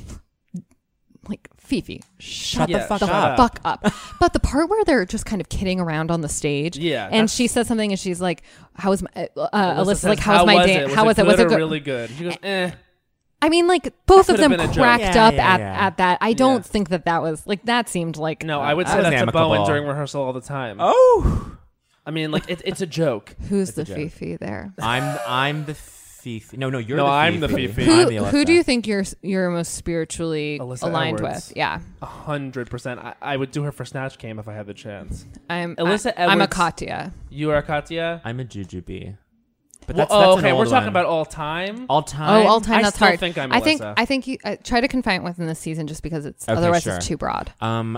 like, Fifi, shut the fuck up. But the part where they're just kind of kidding around on the stage, and she says something and she's like, "How was my Alyssa's like, how was my day? How was it? Was it good? Really good?" She goes, "Eh." I mean, like, both of them cracked up at that. I don't think that was like, that seemed like, no, I would say that's a Bowen during rehearsal all the time. Oh, I mean, like, it's a joke. Who's the Fifi there? I'm the Fifi. No, you're the Fifi. I'm the Fifi. Who do you think you're most spiritually Alyssa aligned Edwards. with? Yeah, 100%. I would do her for Snatch Game if I had the chance. Alyssa Edwards. I'm a Katya. You are a Katya? I'm a Jujubee. But that's okay. We're talking about all time. All time. Oh, all time. That's hard. Think I'm Alyssa. I think you try to confine it within the season, just because otherwise it's too broad.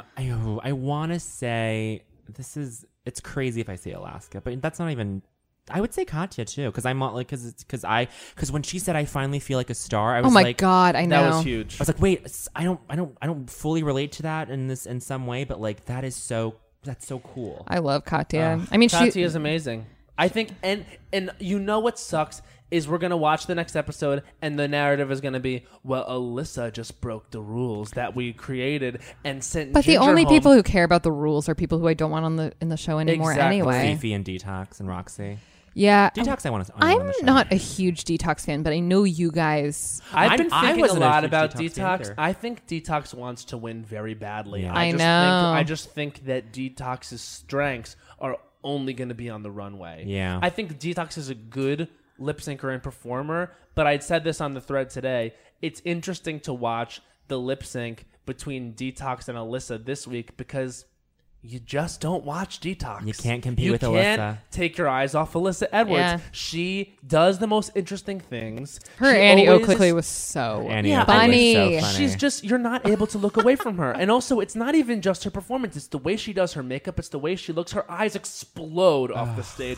I want to say it's crazy if I say Alaska, but that's not even. I would say Katya too, because I'm not like because when she said I finally feel like a star, I was like, God, I know that was huge. I was like, wait, I don't fully relate to that in some way, but like that's so cool. I love Katya. I mean, Katya is amazing. I think, and what sucks is we're gonna watch the next episode, and the narrative is gonna be, well, Alyssa just broke the rules that we created and sent. But Ginger the only home. people who care about the rules are people who I don't want in the show anymore. Exactly. Anyway, Fifi and Detox and Roxy. Yeah, Detox. I'm not a huge Detox fan, but I know you guys. I've been thinking a lot about Detox. I think Detox wants to win very badly. Yeah. I just think that Detox's strengths are only going to be on the runway. Yeah. I think Detox is a good lip syncer and performer, but I'd said this on the thread today. It's interesting to watch the lip sync between Detox and Alyssa this week because you just don't watch Detox. You can't compete with Alyssa. You can't take your eyes off Alyssa Edwards. Yeah. She does the most interesting things. Her Annie Oakley was so funny. She's just, you're not able to look away from her. And also, it's not even just her performance. It's the way she does her makeup. It's the way she looks. Her eyes explode off the stage.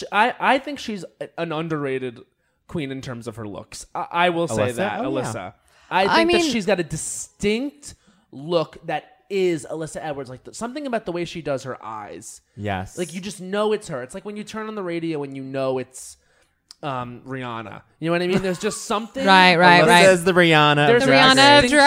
I think she's an underrated queen in terms of her looks. I will say that, Alyssa. Yeah. I think that she's got a distinct look that is Alyssa Edwards. Like something about the way she does her eyes. Yes. Like you just know it's her. It's like when you turn on the radio and you know it's Rihanna. You know what I mean? There's just something. right. There's the Rihanna. There's Rihanna of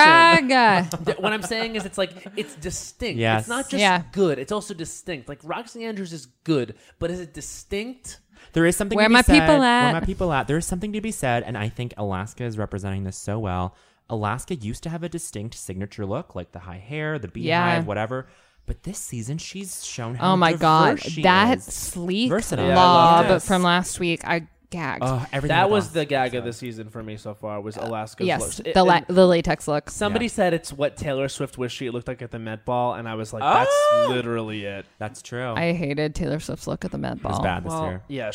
drag. What I'm saying is it's distinct. Yes. It's not just good. It's also distinct. Like Roxy Andrews is good, but is it distinct? There is something Where to be my said. people at? Where my people at? There is something to be said, and I think Alaska is representing this so well. Alaska used to have a distinct signature look, like the high hair, the beehive, whatever. But this season, she's shown how diverse she that is. sleek Versatile. lob from last week, I gagged. That was the gag of the season for me so far. Was Alaska's yes, look. the latex look. Somebody said it's what Taylor Swift wished she looked like at the Met Ball, and I was like, that's literally it. That's true. I hated Taylor Swift's look at the Met Ball. It was bad this year. Yeah,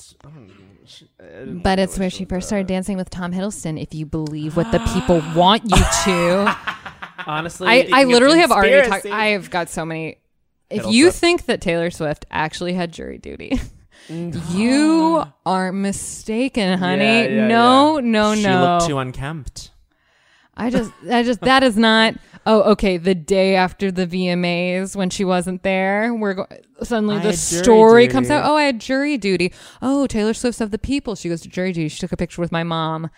but it's where she first started dancing with Tom Hiddleston. If you believe what the people want you to. Honestly, I literally have already talked. I've got so many. If you think that Taylor Swift actually had jury duty. You are mistaken, honey. No. She looked too unkempt. I just that is not. Oh, okay. The day after the VMAs, when she wasn't there, suddenly the story comes out. Oh, I had jury duty. Oh, Taylor Swift's of the people. She goes to jury duty. She took a picture with my mom.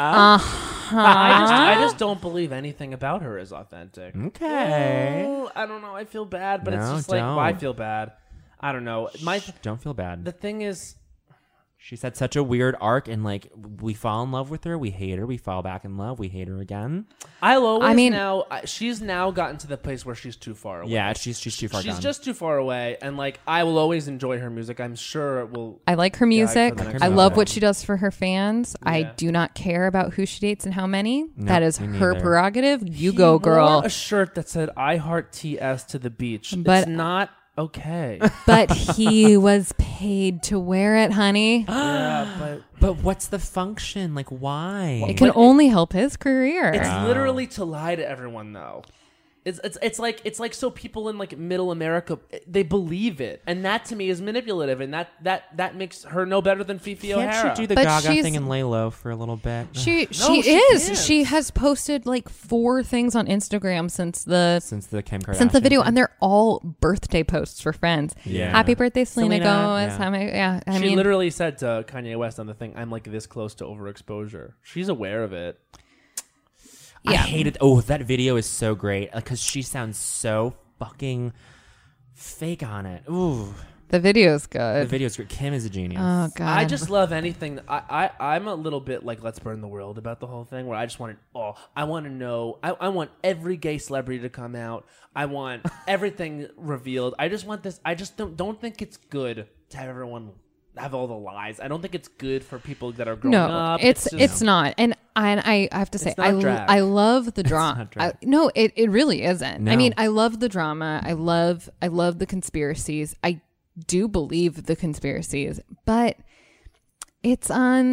I just don't believe anything about her is authentic. Okay. Oh, I don't know. I feel bad, but it's just like why feel bad? I don't know. Don't feel bad. The thing is, she's had such a weird arc, and like we fall in love with her, we hate her, we fall back in love, we hate her again. She's now gotten to the place where she's too far away. Yeah, she's too far. She's just too far away, and like I will always enjoy her music. I'm sure it will. I like her music. I love what she does for her fans. Yeah. I do not care about who she dates and how many. No, that is her prerogative. You go, girl. Wore a shirt that said "I heart TS to the beach." But it's not. Okay. But he was paid to wear it, honey. Yeah, but what's the function? Like, why? It can only help his career. It's literally to lie to everyone, though. It's like so people in like middle America, they believe it, and that to me is manipulative, and that makes her no better than Fifi O'Hara. Can't she do the Gaga thing and lay low for a little bit? She can't. She has posted like 4 things on Instagram since the Kim Kardashian since the video, thing. and they're all birthday posts for friends. Yeah. Happy birthday, Selena Gomez. Yeah. I She mean, literally said to Kanye West on the thing, "I'm like this close to overexposure." She's aware of it. I hate it. Oh, that video is so great because she sounds so fucking fake on it. Ooh, the video's good. the video's great. Kim is a genius. Oh god, I just love anything. I'm a little bit like Let's Burn the World about the whole thing, where I just want it. I want to know. I want every gay celebrity to come out. I want everything revealed. I just want this. I just don't think it's good to have everyone have all the lies. I don't think it's good for people that are growing up. It's not. And I have to say, I love the drama. No, it really isn't. No. I mean, I love the drama. I love the conspiracies. I do believe the conspiracies, but it's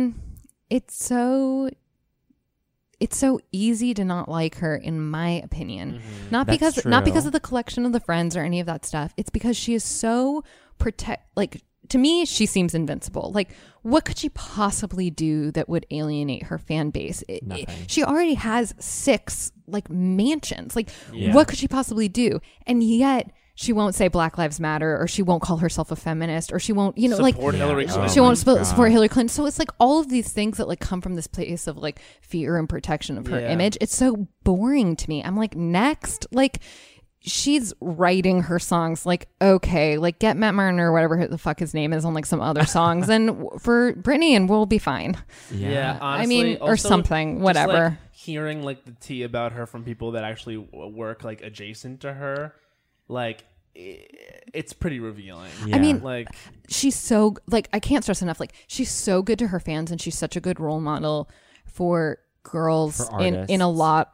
so easy to not like her, in my opinion. Mm-hmm. Not That's because true. of the collection of the friends or any of that stuff. It's because she is so to me, she seems invincible. Like, what could she possibly do that would alienate her fan base? She already has 6 like mansions. Like, what could she possibly do? And yet she won't say Black Lives Matter, or she won't call herself a feminist, or she won't, support Hillary Clinton. She won't support Hillary Clinton. So it's like all of these things that like come from this place of like fear and protection of her image. It's so boring to me. I'm like, next, like, she's writing her songs like, okay, like get Matt Martin or whatever the fuck his name is on like some other songs and for Britney, and we'll be fine. Yeah, honestly, I mean, or also, something, whatever. Just, like, hearing like the tea about her from people that actually work like adjacent to her, like it's pretty revealing. Yeah. I mean, like she's so like, I can't stress enough, like she's so good to her fans, and she's such a good role model for girls in a lot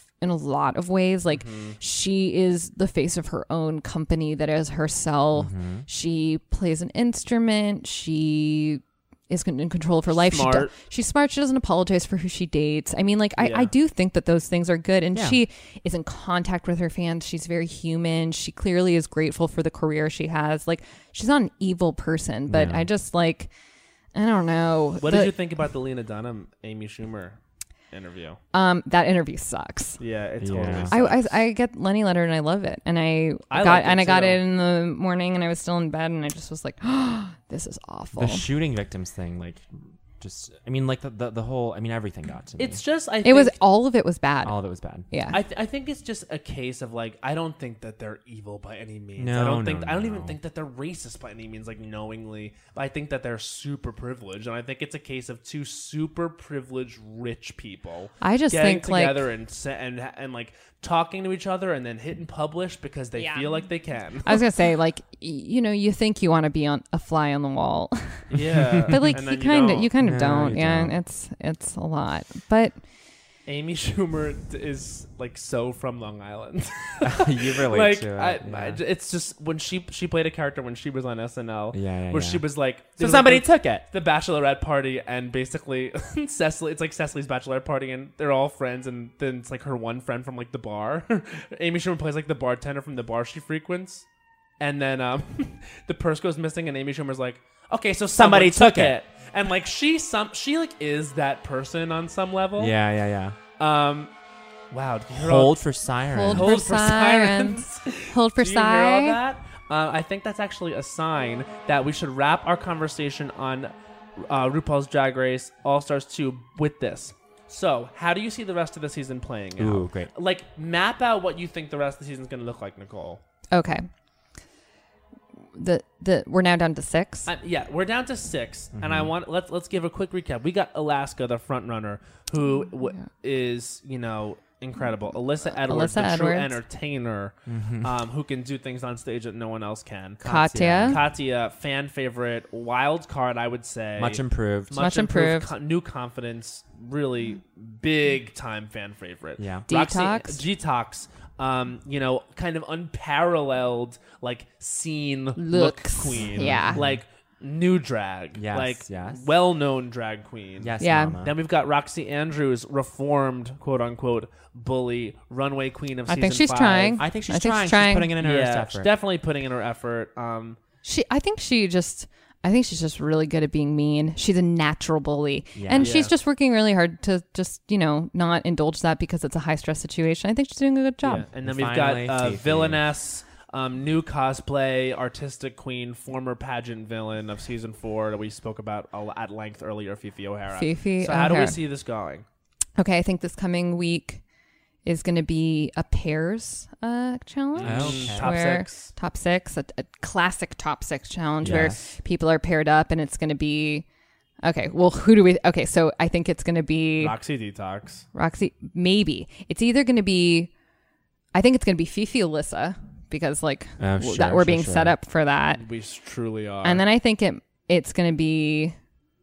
of ways. Like she is the face of her own company that is herself. She plays an instrument. She is in control of her life. She's smart. She doesn't apologize for who she dates. I mean, like, I do think that those things are good. And she is in contact with her fans. She's very human. She clearly is grateful for the career she has. Like, she's not an evil person, but I just like, I don't know. What did you think about the Lena Dunham, Amy Schumer interview? That interview sucks. Yeah, it totally sucks. I get Lenny letter and I love it, and I got it in the morning, and I was still in bed, and I just was like, oh, this is awful. The shooting victims thing, like, just, I mean, like the whole, I mean, everything got to me. It's just, all of it was bad. All of it was bad. Yeah. I think it's just a case of like, I don't think that they're evil by any means. No, I don't even think that they're racist by any means, like knowingly. But I think that they're super privileged, and I think it's a case of 2 super privileged rich people. I just getting think together and like talking to each other and then hitting publish because they feel like they can. I was gonna say, like, you think you want to be on a fly on the wall. Yeah. But like, you kind of don't. Yeah, it's a lot. But Amy Schumer is like so from Long Island. You relate like, to it. it's just when she played a character when she was on SNL, where she was like, so somebody took it, the bachelorette party, and basically Cecily, it's like Cecily's bachelorette party, and they're all friends, and then it's like her one friend from like the bar. Amy Schumer plays like the bartender from the bar she frequents, and then the purse goes missing, and Amy Schumer's like, okay, so somebody took it. And like she like is that person on some level. Yeah. Wow. Hold for sirens. Hold for sirens. Hold for Do you hear all sirens. that? I think that's actually a sign that we should wrap our conversation on RuPaul's Drag Race All-Stars 2 with this. So, how do you see the rest of the season playing out? Ooh, great. Like, map out what you think the rest of the season is going to look like, Nicole. Okay. We're now down to 6. Yeah, we're down to 6, and I want let's give a quick recap. We got Alaska, the front runner, who is incredible. Alyssa Edwards, true entertainer, who can do things on stage that no one else can. Katya, fan favorite, wild card, I would say. Much improved. New confidence, really big time fan favorite. Yeah. Detox. Kind of unparalleled, like, scene look queen. Yeah. Like, new drag. Yes, like yes. well-known drag queen. Yes, Yeah. Mama. Then we've got Roxy Andrews, reformed, quote-unquote, bully, runway queen of I season think she's 5. trying. I think she's I think trying. she's trying. She's putting it in her Yeah, effort. she's definitely putting in her effort. I think she's just really good at being mean. She's a natural bully. Yeah. And she's Yeah. just working really hard to just, not indulge that because it's a high stress situation. I think she's doing a good job. Yeah. And then Finally, we've got Fifi. villainess, new cosplay, artistic queen, former pageant villain of season 4 that we spoke about at length earlier, Fifi O'Hara. Fifi So how do we O'Hara. see this going? Okay, I think this coming week is going to be a pairs challenge. Okay. Top where- 6. Top 6, a classic top 6 challenge Yes. where people are paired up and it's going to be... Okay, well, who do we... Okay, so I think it's going to be... Roxy Detox. Roxy, maybe. It's either going to be... I think it's going to be Fifi Alyssa because that we're being set up for that. We truly are. And then I think it's going to be...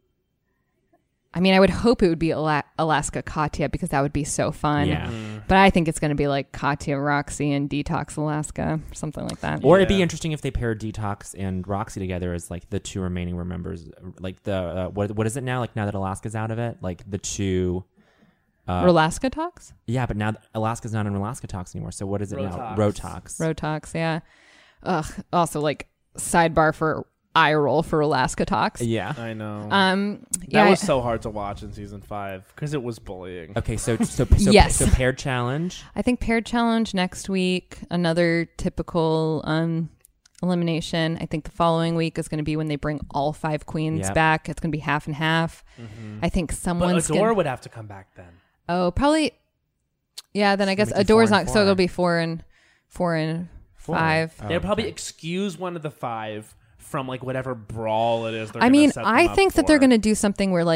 I mean, I would hope it would be Alaska Katya because that would be so fun. Yeah. But I think it's going to be like Katya, Roxy, and Detox Alaska, something like that. Or it'd be interesting if they paired Detox and Roxy together as like the two remaining members. Like the what is it now? Like now that Alaska's out of it, like the two. Alaska Talks? Yeah, but now Alaska's not in Alaska Talks anymore. So what is it now? Rotox. Rotox, yeah. Ugh. Also, sidebar for eye roll for Alaska Talks. Yeah, I know. Yeah, was so hard to watch in season 5 because it was bullying. Okay, so Yes. so paired challenge. I think paired challenge next week. Another typical elimination. I think the following week is going to be when they bring all 5 queens back. It's going to be half and half. Mm-hmm. I think someone's But Adore would have to come back then. Oh, probably. Yeah, then I guess make it Adore's 4 and not. 4. So it'll be 4 and 5. Oh, They'll probably okay. excuse one of the 5 from whatever brawl it is. I mean, I think that they're going to do something where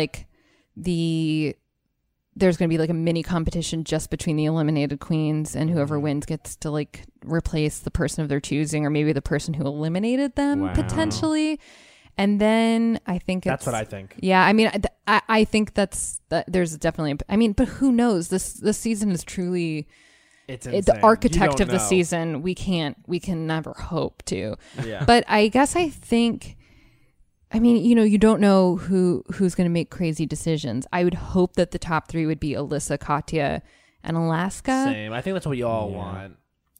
there's going to be a mini competition just between the eliminated queens, and whoever wins gets to replace the person of their choosing, or maybe the person who eliminated them Wow. potentially. And then I think That's what I think. Yeah, I mean, I think that there's definitely. I mean, but who knows? This season is truly. It's the insane. architect You of don't the know. season. We can never hope to. Yeah. But I guess I think. I mean, you don't know who's going to make crazy decisions. I would hope that the top 3 would be Alyssa, Katya, and Alaska. Same. I think that's what we all want.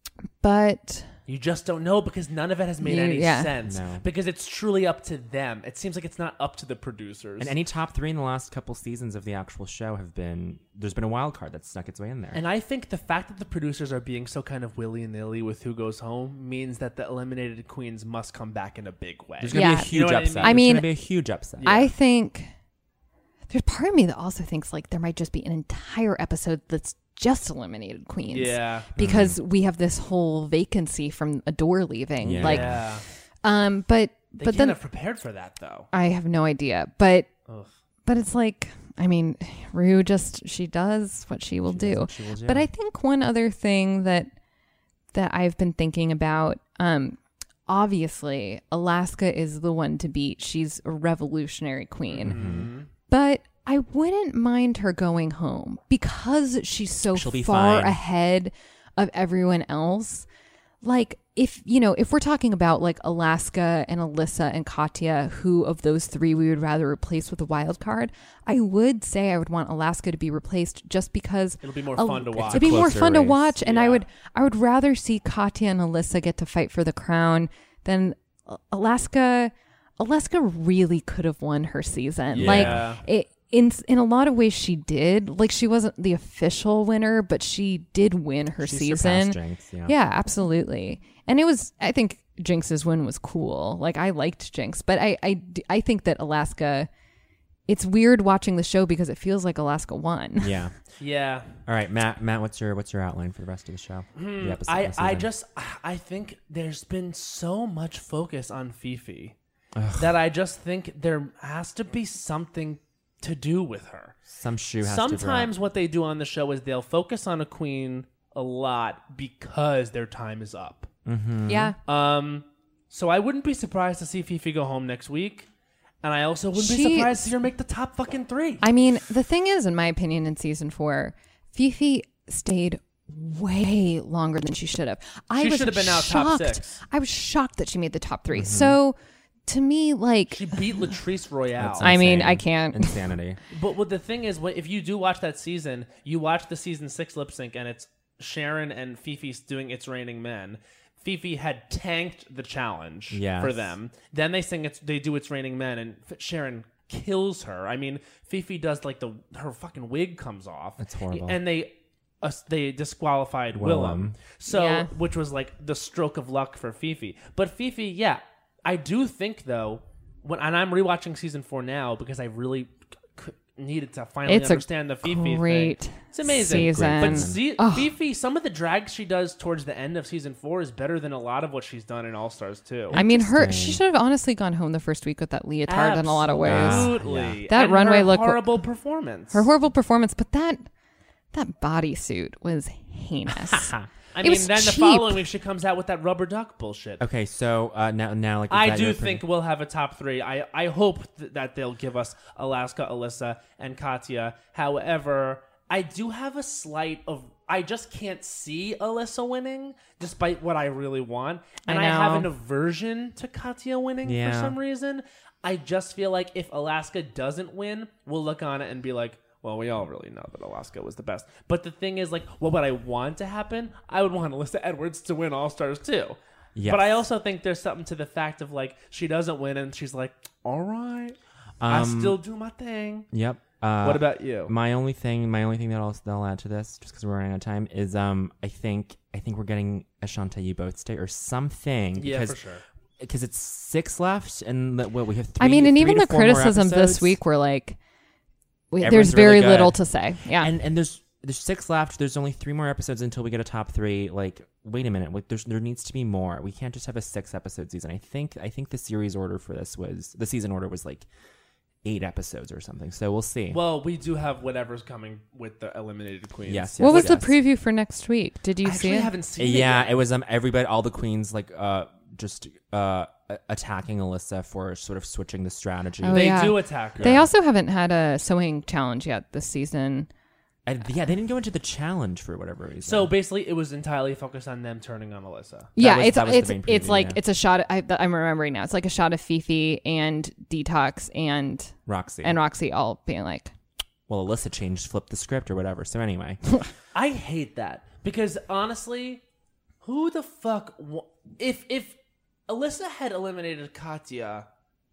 But You just don't know because none of it has made any sense. No. Because it's truly up to them. It seems like it's not up to the producers. And any top 3 in the last couple seasons of the actual show there's been a wild card that's snuck its way in there. And I think the fact that the producers are being so kind of willy-nilly with who goes home means that the eliminated queens must come back in a big way. There's going to be a Yeah. huge You know what I upset. mean? I There's mean, going to be a huge upset. I think there's part of me that also thinks there might just be an entire episode that's just eliminated queens. Yeah. Because we have this whole vacancy from Adore leaving. Yeah. Yeah. But They but can't then have prepared for that, though. I have no idea. But Ugh. it's I mean, Rue she does what she will do. She will do. But I think one other thing that I've been thinking about, obviously, Alaska is the one to beat. She's a revolutionary queen. Mm-hmm. But I wouldn't mind her going home because she's so She'll be far fine. ahead of everyone else. If we're talking about Alaska and Alyssa and Katya, who of those 3 we would rather replace with a wild card, I would say I would want Alaska to be replaced just because It'll be more fun to watch. It'd be more closer fun to race. watch, and Yeah. I would rather see Katya and Alyssa get to fight for the crown than Alaska. Alaska really could have won her season. Yeah. In a lot of ways she did. She wasn't the official winner, but she did win her She season. surpassed Jinx, yeah. Yeah, absolutely. And I think Jinx's win was cool. I liked Jinx, but I think that Alaska, it's weird watching the show because it feels like Alaska won. Yeah. Yeah. All right, Matt, what's your outline for the rest of the show? The episode, the season? I think there's been so much focus on Fifi that I just think there has to be something to do with her. Some shoe has Sometimes to what they do on the show is they'll focus on a queen a lot because their time is up. Mm-hmm. Yeah. So I wouldn't be surprised to see Fifi go home next week. And I also wouldn't be She- surprised to see her make the top fucking 3. I mean, the thing is, in my opinion, in season 4, Fifi stayed way longer than she should have. I She was should have been out top shocked. 6. I was shocked that she made the top 3. So to me, like she beat Latrice Royale. I mean, I can't. Insanity. But what the thing is, if you do watch that season, you watch the season 6 lip sync, and it's Sharon and Fifi doing It's Raining Men. Fifi had tanked the challenge for them. Then they do It's Raining Men, and Sharon kills her. I mean, Fifi does like her fucking wig comes off. It's horrible. And they disqualified Willem. So which was like the stroke of luck for Fifi. But Fifi, I do think though, and I'm rewatching season 4 now because I really needed to finally understand the Fifi great thing. It's amazing. Season. But Fifi, some of the drag she does towards the end of season 4 is better than a lot of what she's done in All Stars 2. I mean, she should have honestly gone home the first week with that leotard in a lot of ways. Absolutely. That and runway look, horrible performance. Her horrible performance, but that bodysuit was heinous. I mean, then the following week she comes out with that rubber duck bullshit. Okay, so now, like I do think we'll have a top 3. I hope that they'll give us Alaska, Alyssa, and Katya. However, I do have a slight of I just can't see Alyssa winning, despite what I really want, and I have an aversion to Katya winning for some reason. I just feel like if Alaska doesn't win, we'll look on it and be like, well, we all really know that Alaska was the best. But the thing is, like, what would I want to happen? I would want Alyssa Edwards to win All Stars too. Yes. But I also think there's something to the fact of, like, she doesn't win and she's like, all right, I still do my thing. Yep. What about you? My only thing that I'll add to this, just because we're running out of time, is I think we're getting a Shantae both stay or something. Yeah, for sure. Because it's 6 left, and we have 3. I mean, and even the criticism this week were like, there's very little to say. Yeah, and there's 6 left. There's only 3 more episodes until we get a top 3. Like, wait a minute. Like, there needs to be more. We can't just have a 6-episode season. I think the series order for this the season order was like 8 episodes or something. So we'll see. Well, we do have whatever's coming with the eliminated queens. Yes. What was the preview for next week? Did you see it? I haven't seen it. Yeah, it was everybody, all the queens, like just attacking Alyssa for sort of switching the strategy. Oh, they do attack her. They also haven't had a sewing challenge yet this season. They didn't go into the challenge for whatever reason. So basically, it was entirely focused on them turning on Alyssa. It's like it's a shot. I'm remembering now. It's like a shot of Fifi and Detox and Roxy all being like, well, Alyssa flipped the script or whatever. So anyway, I hate that because honestly, who the fuck if Alyssa had eliminated Katya,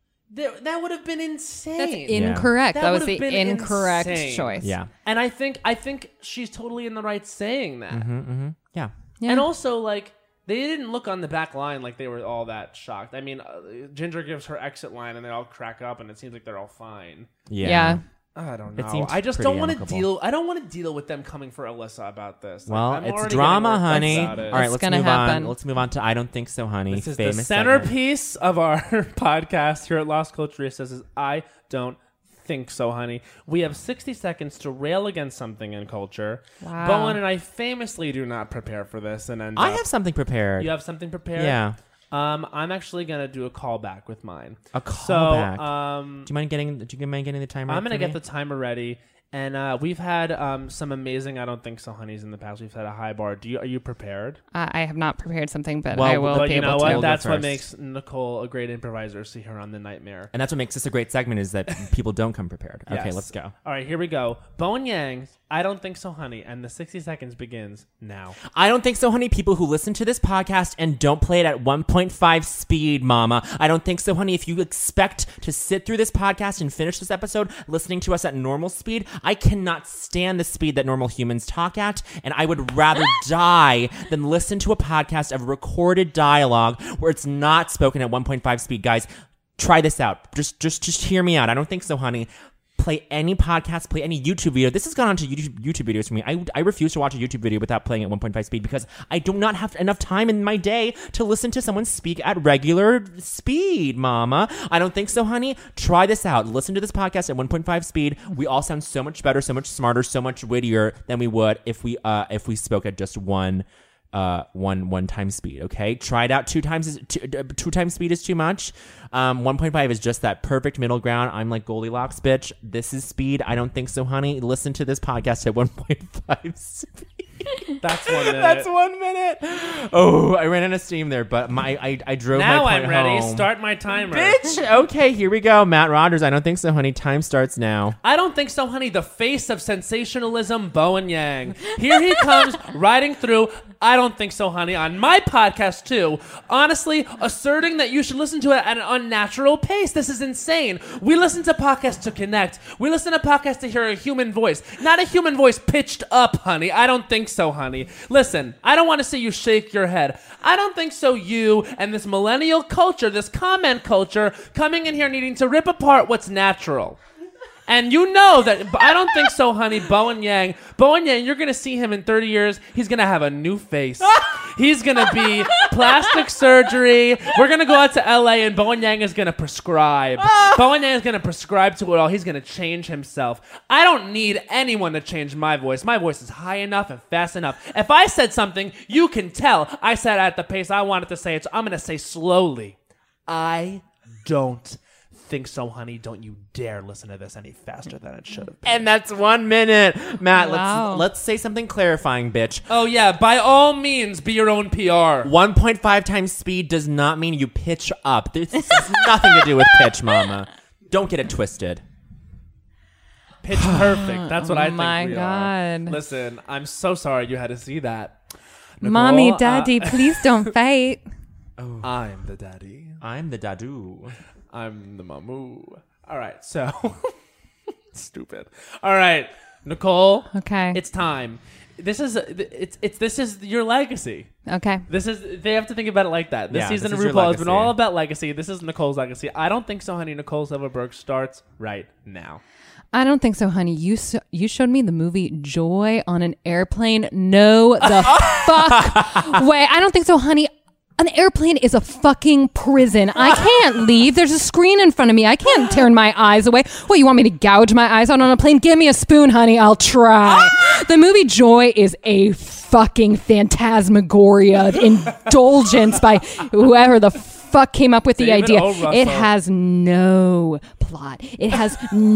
that would have been insane. That's incorrect. Yeah. That was the incorrect insane. choice. Yeah. And I think she's totally in the right saying that. Yeah. And also, like, they didn't look on the back line like they were all that shocked. I mean, Ginger gives her exit line and they all crack up and it seems like they're all fine. Yeah. I don't know. I just don't want to deal. I don't want to deal with them coming for Alyssa about this. Well, it's drama, honey. All right, let's move on. Let's move on to I Don't Think So, Honey. This is the centerpiece of our podcast here at Las Culturistas. Is I Don't Think So, Honey. We have 60 seconds to rail against something in culture. Wow. Bowen and I famously do not prepare for this, and I have something prepared. You have something prepared? Yeah. I'm actually gonna do a callback with mine. A callback. Do you mind getting the timer? I'm gonna get the timer ready. And we've had some amazing I Don't Think So Honeys in the past. We've had a high bar. Are you prepared? I have not prepared something, but I will be able to. You know what? That's what makes Nicole a great improviser. See her on The Nightmare. And that's what makes this a great segment is that people don't come prepared. Yes. Okay, let's go. All right, here we go. Bowen Yang, I Don't Think So, Honey. And the 60 seconds begins now. I don't think so, honey. People who listen to this podcast and don't play it at 1.5 speed, mama. I don't think so, honey. If you expect to sit through this podcast and finish this episode listening to us at normal speed, I cannot stand the speed that normal humans talk at, and I would rather die than listen to a podcast of recorded dialogue where it's not spoken at 1.5 speed. Guys, try this out. Just hear me out. I don't think so, honey. Play any podcast, play any YouTube video. This has gone on to YouTube videos for me. I refuse to watch a YouTube video without playing at 1.5 speed because I do not have enough time in my day to listen to someone speak at regular speed, mama. I don't think so, honey. Try this out. Listen to this podcast at 1.5 speed. We all sound so much better, so much smarter, so much wittier than we would if we spoke at just one time speed. Okay, try it out. 2 times speed is too much. 1.5 is just that perfect middle ground. I'm like Goldilocks, bitch. This is speed. I don't think so, honey. Listen to this podcast at 1.5 speed. That's 1 minute. That's 1 minute. Oh, I ran out of steam there, but I drove now my point I'm ready. home. Start my timer. Bitch. Okay, here we go. Matt Rogers. I don't think so, honey. Time starts now. I don't think so, honey. The face of sensationalism, Bowen Yang. Here he comes, riding through. I don't think so, honey. On my podcast, too. Honestly, asserting that you should listen to it at an unnatural pace. This is insane. We listen to podcasts to connect. We listen to podcasts to hear a human voice. Not a human voice pitched up, honey. I don't think so, honey. Listen, I don't want to see you shake your head. I don't think so, you and this millennial culture, this comment culture, coming in here needing to rip apart what's natural. And you know that, I don't think so, honey, Bowen Yang. Bowen Yang, you're going to see him in 30 years. He's going to have a new face. He's going to be plastic surgery. We're going to go out to LA and Bowen Yang is going to prescribe. Bowen Yang is going to prescribe to it all. He's going to change himself. I don't need anyone to change my voice. My voice is high enough and fast enough. If I said something, you can tell I said it at the pace I wanted to say it, so I'm going to say slowly. I don't think so, honey. Don't you dare listen to this any faster than it should have been. And that's 1 minute. Matt, Wow. let's say something clarifying, bitch. Oh, yeah. By all means, be your own PR. 1.5 times speed does not mean you pitch up. This has nothing to do with pitch, mama. Don't get it twisted. Pitch perfect. That's what I think my we God. are. Listen, I'm so sorry you had to see that. Nicole, Mommy, Daddy, please don't fight. I'm the daddy. I'm the dadu. I'm the mamu. All right, so stupid. All right, Nicole. Okay. It's time. This is your legacy. Okay. They have to think about it like that. This Yeah, season this of is your RuPaul has been legacy. all about legacy. This is Nicole's legacy. I don't think so, honey. Nicole Silverberg starts right now. I don't think so, honey. You showed me the movie Joy on an airplane. No, the fuck way. I don't think so, honey. An airplane is a fucking prison. I can't leave. There's a screen in front of me. I can't turn my eyes away. What, you want me to gouge my eyes out on a plane? Give me a spoon, honey. I'll try. The movie Joy is a fucking phantasmagoria of indulgence by whoever the fuck came up with the David idea. O. Russell. It has no plot. It has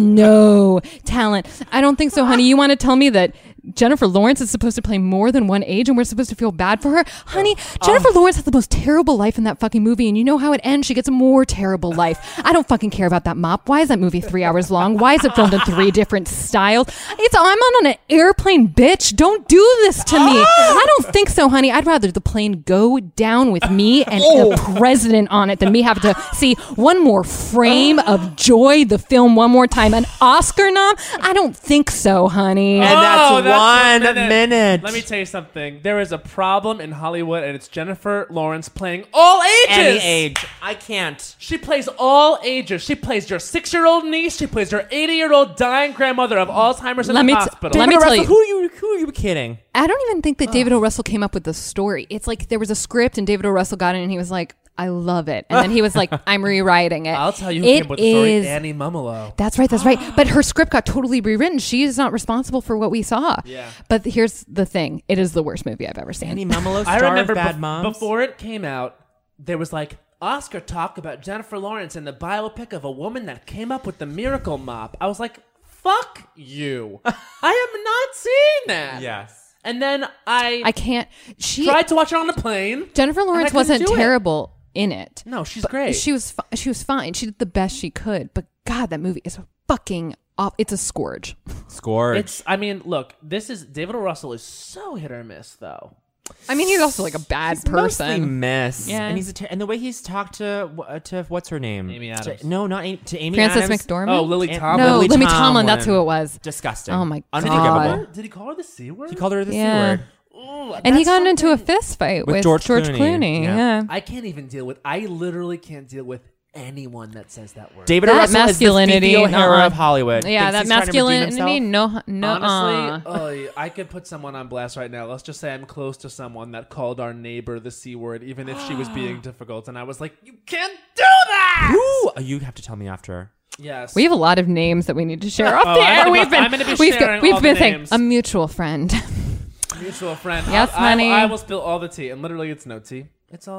no talent. I don't think so, honey. You want to tell me that Jennifer Lawrence is supposed to play more than one age and we're supposed to feel bad for her? Honey, Jennifer Lawrence has the most terrible life in that fucking movie, and you know how it ends? She gets a more terrible life. I don't fucking care about that mop. Why is that movie 3 hours long? Why is it filmed in 3 different styles? I'm on an airplane, bitch. Don't do this to me. I don't think so, honey. I'd rather the plane go down with me and the president on it than me have to see one more frame of Joy, the film, one more time. An Oscar nom? I don't think so, honey. And that's 1 minute. minute. Let me tell you something. There is a problem in Hollywood, and it's Jennifer Lawrence playing all ages. Any age. I can't. She plays all ages. She plays your 6-year-old niece. She plays your 80-year-old dying grandmother of Alzheimer's in the hospital. Let me tell you. Who are you kidding? I don't even think that David O. Russell came up with the story. It's like there was a script and David O. Russell got it and he was like, I love it. And then he was like, I'm rewriting it. I'll tell you who came up with the story. Annie Mumolo. That's right. But her script got totally rewritten. She is not responsible for what we saw. Yeah. But here's the thing. It is the worst movie I've ever seen. Annie Mumolo, I star remember of Bad Moms. before it came out, there was like Oscar talk about Jennifer Lawrence and the biopic of a woman that came up with the miracle mop. I was like, fuck you. I am not seeing that. Yes. And then I can't. She tried to watch it on the plane. Jennifer Lawrence wasn't terrible in it. No, she's great. She was fine. She did the best she could. But God, that movie is fucking off. It's a scourge. Scourge. Look, this is David O. Russell is so hit or miss though. I mean, he's also like a bad person. Mostly miss. Yeah. And he's and the way he's talked to what's her name? Amy Adams. Not Amy. To Amy Frances Adams. McDormand. Oh, Lily Tomlin. No, Lily Lily Tomlin. That's who it was. Disgusting. Oh my God. Unforgivable. Did he call her the C word? He called her the C Yeah. word. Ooh, And he that's got into a something- fist fight With with George George Clooney. Clooney. Yeah. Yeah. I can't even deal with. I literally can't deal with anyone that says that word. David That O. Russell masculinity, is the Fifi O'Hara nuh-uh. of Hollywood. Yeah, Thinks that he's trying to redeem masculinity. himself. Honestly, I could put someone on blast right now. Let's just say I'm close to someone that called our neighbor the C word, even if she was being difficult, and I was like, "You can't do that." Ooh, you have to tell me after. Yes, We have a lot of names that we need to share off Oh, the I'm air. gonna We've be- I'm been gonna be sharing we've all been the saying names. a mutual friend. mutual friend. Yes, I honey. will spill all the tea, and literally, it's no tea. It's all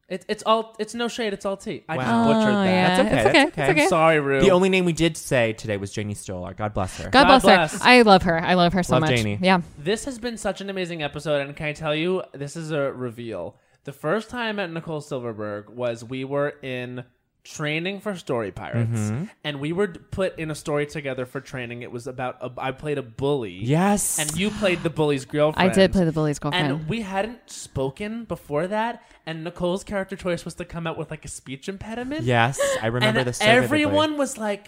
It's no shade. It's all tea. I just butchered that. Yeah. That's okay. I'm sorry, Rue. The only name we did say today was Janie Stolar. God bless her. God bless her. I love her. I love her so Love much. Janie. Yeah. This has been such an amazing episode, and can I tell you, this is a reveal. The first time I met Nicole Silverberg was we were in training for Story Pirates, and we were put in a story together for training. It was about I played a bully. Yes. And you played the bully's girlfriend. I did play the bully's girlfriend. And we hadn't spoken before that, and Nicole's character choice was to come out with like a speech impediment. Yes, I remember and this so everyone vividly. was like,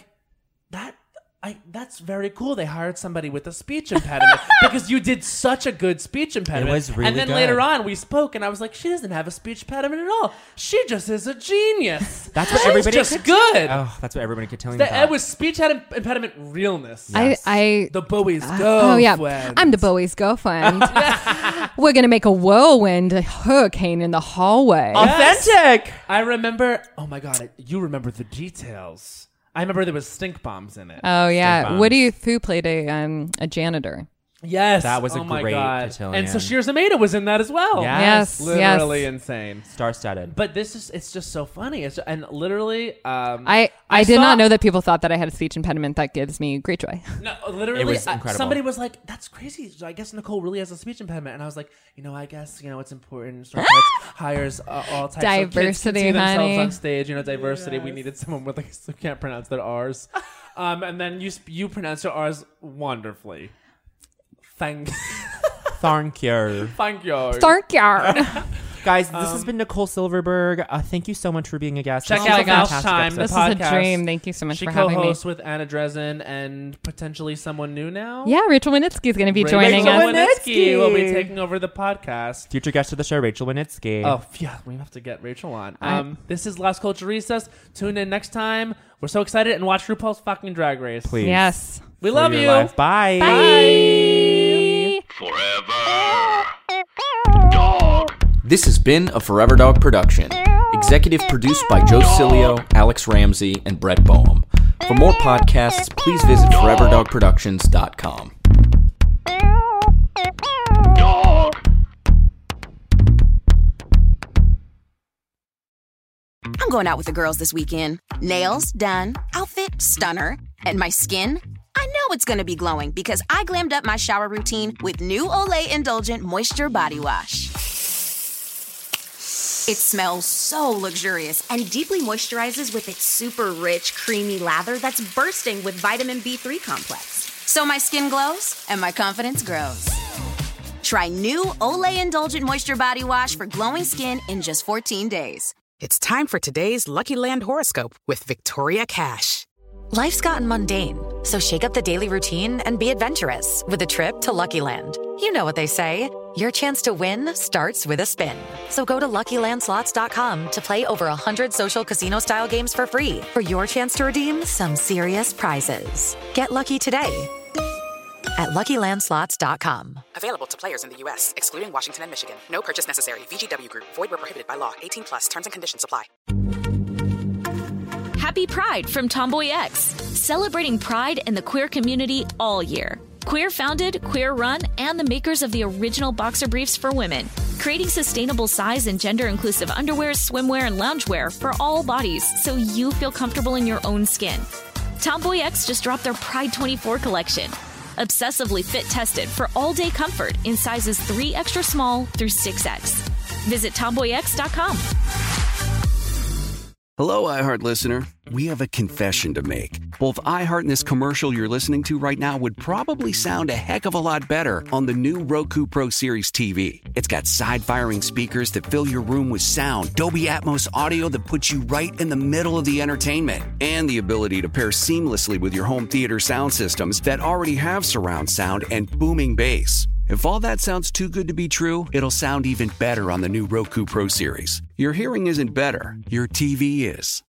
that's very cool. They hired somebody with a speech impediment because you did such a good speech impediment. It was really And then good. later on we spoke and I was like, she doesn't have a speech impediment at all. She just is a genius. That's what She's everybody just kept- good. Oh, that's what everybody kept telling me. It was speech impediment realness. Yes. The Bowie's girlfriend. Oh yeah, I'm the Bowie's girlfriend. We're gonna make a whirlwind hurricane in the hallway. Authentic. I remember. Oh my god, you remember the details. I remember there was stink bombs in it. Oh yeah, bombs. Woody Fu played a janitor. Yes, That was a oh my great God. cotillion. And Sashir Zamata was in that as well. Yes. Literally yes. insane. Star-studded. But it's just so funny. And literally, I did not know that people thought that I had a speech impediment. That gives me great joy. No, literally, It was incredible. somebody was like, "That's crazy. I guess Nicole really has a speech impediment." And I I was like, I guess it's important. Story Pirates hires all types of kids to Diversity, see themselves honey. on stage. Diversity. We needed someone with who can't pronounce their R's. And then you pronounce your R's wonderfully. Thank Thank you. Thank you. Starkyard. Guys, this has been Nicole Silverberg. Thank you so much for being a guest. Check This was out a Mouse fantastic Time. episode. This is podcast. a dream. Thank you so much She for having me. co-hosts with Anna Dresden and potentially someone new now. Yeah, Rachel Winitsky is going to be joining Rachel us. Winitsky will be taking over the podcast. Future guest of the show, Rachel Winitsky. Oh, yeah, we have to get Rachel on. This is Last Culture Recess. Tune in next time. We're so excited, and watch RuPaul's fucking Drag Race. Please. Yes. We For love your you. life. Bye. Bye. This has been a Forever Dog production. Executive produced by Joe Cilio, Alex Ramsey, and Brett Boehm. For more podcasts, please visit foreverdogproductions.com. I'm going out with the girls this weekend. Nails done, outfit stunner, and my skin? I know it's going to be glowing because I glammed up my shower routine with new Olay Indulgent Moisture Body Wash. It smells so luxurious and deeply moisturizes with its super rich, creamy lather that's bursting with vitamin B3 complex. So my skin glows and my confidence grows. Try new Olay Indulgent Moisture Body Wash for glowing skin in just 14 days. It's time for today's Lucky Land horoscope with Victoria Cash. Life's gotten mundane, so shake up the daily routine and be adventurous with a trip to Lucky Land. You know what they say, your chance to win starts with a spin. So go to LuckyLandSlots.com to play over 100 social casino-style games for free for your chance to redeem some serious prizes. Get lucky today at LuckyLandSlots.com. Available to players in the U.S., excluding Washington and Michigan. No purchase necessary. VGW Group. Void where prohibited by law. 18 plus. Terms and conditions apply. Happy Pride from Tomboy X, celebrating pride and the queer community all year. Queer founded, queer run, and the makers of the original boxer briefs for women, creating sustainable size and gender inclusive underwear, swimwear, and loungewear for all bodies so you feel comfortable in your own skin. Tomboy X just dropped their Pride 24 collection. Obsessively fit tested for all day comfort in sizes 3 extra small through 6X. Visit tomboyx.com. Hello, iHeart listener. We have a confession to make. Both iHeart and this commercial you're listening to right now would probably sound a heck of a lot better on the new Roku Pro Series TV. It's got side-firing speakers that fill your room with sound, Dolby Atmos audio that puts you right in the middle of the entertainment, and the ability to pair seamlessly with your home theater sound systems that already have surround sound and booming bass. If all that sounds too good to be true, it'll sound even better on the new Roku Pro Series. Your hearing isn't better, your TV is.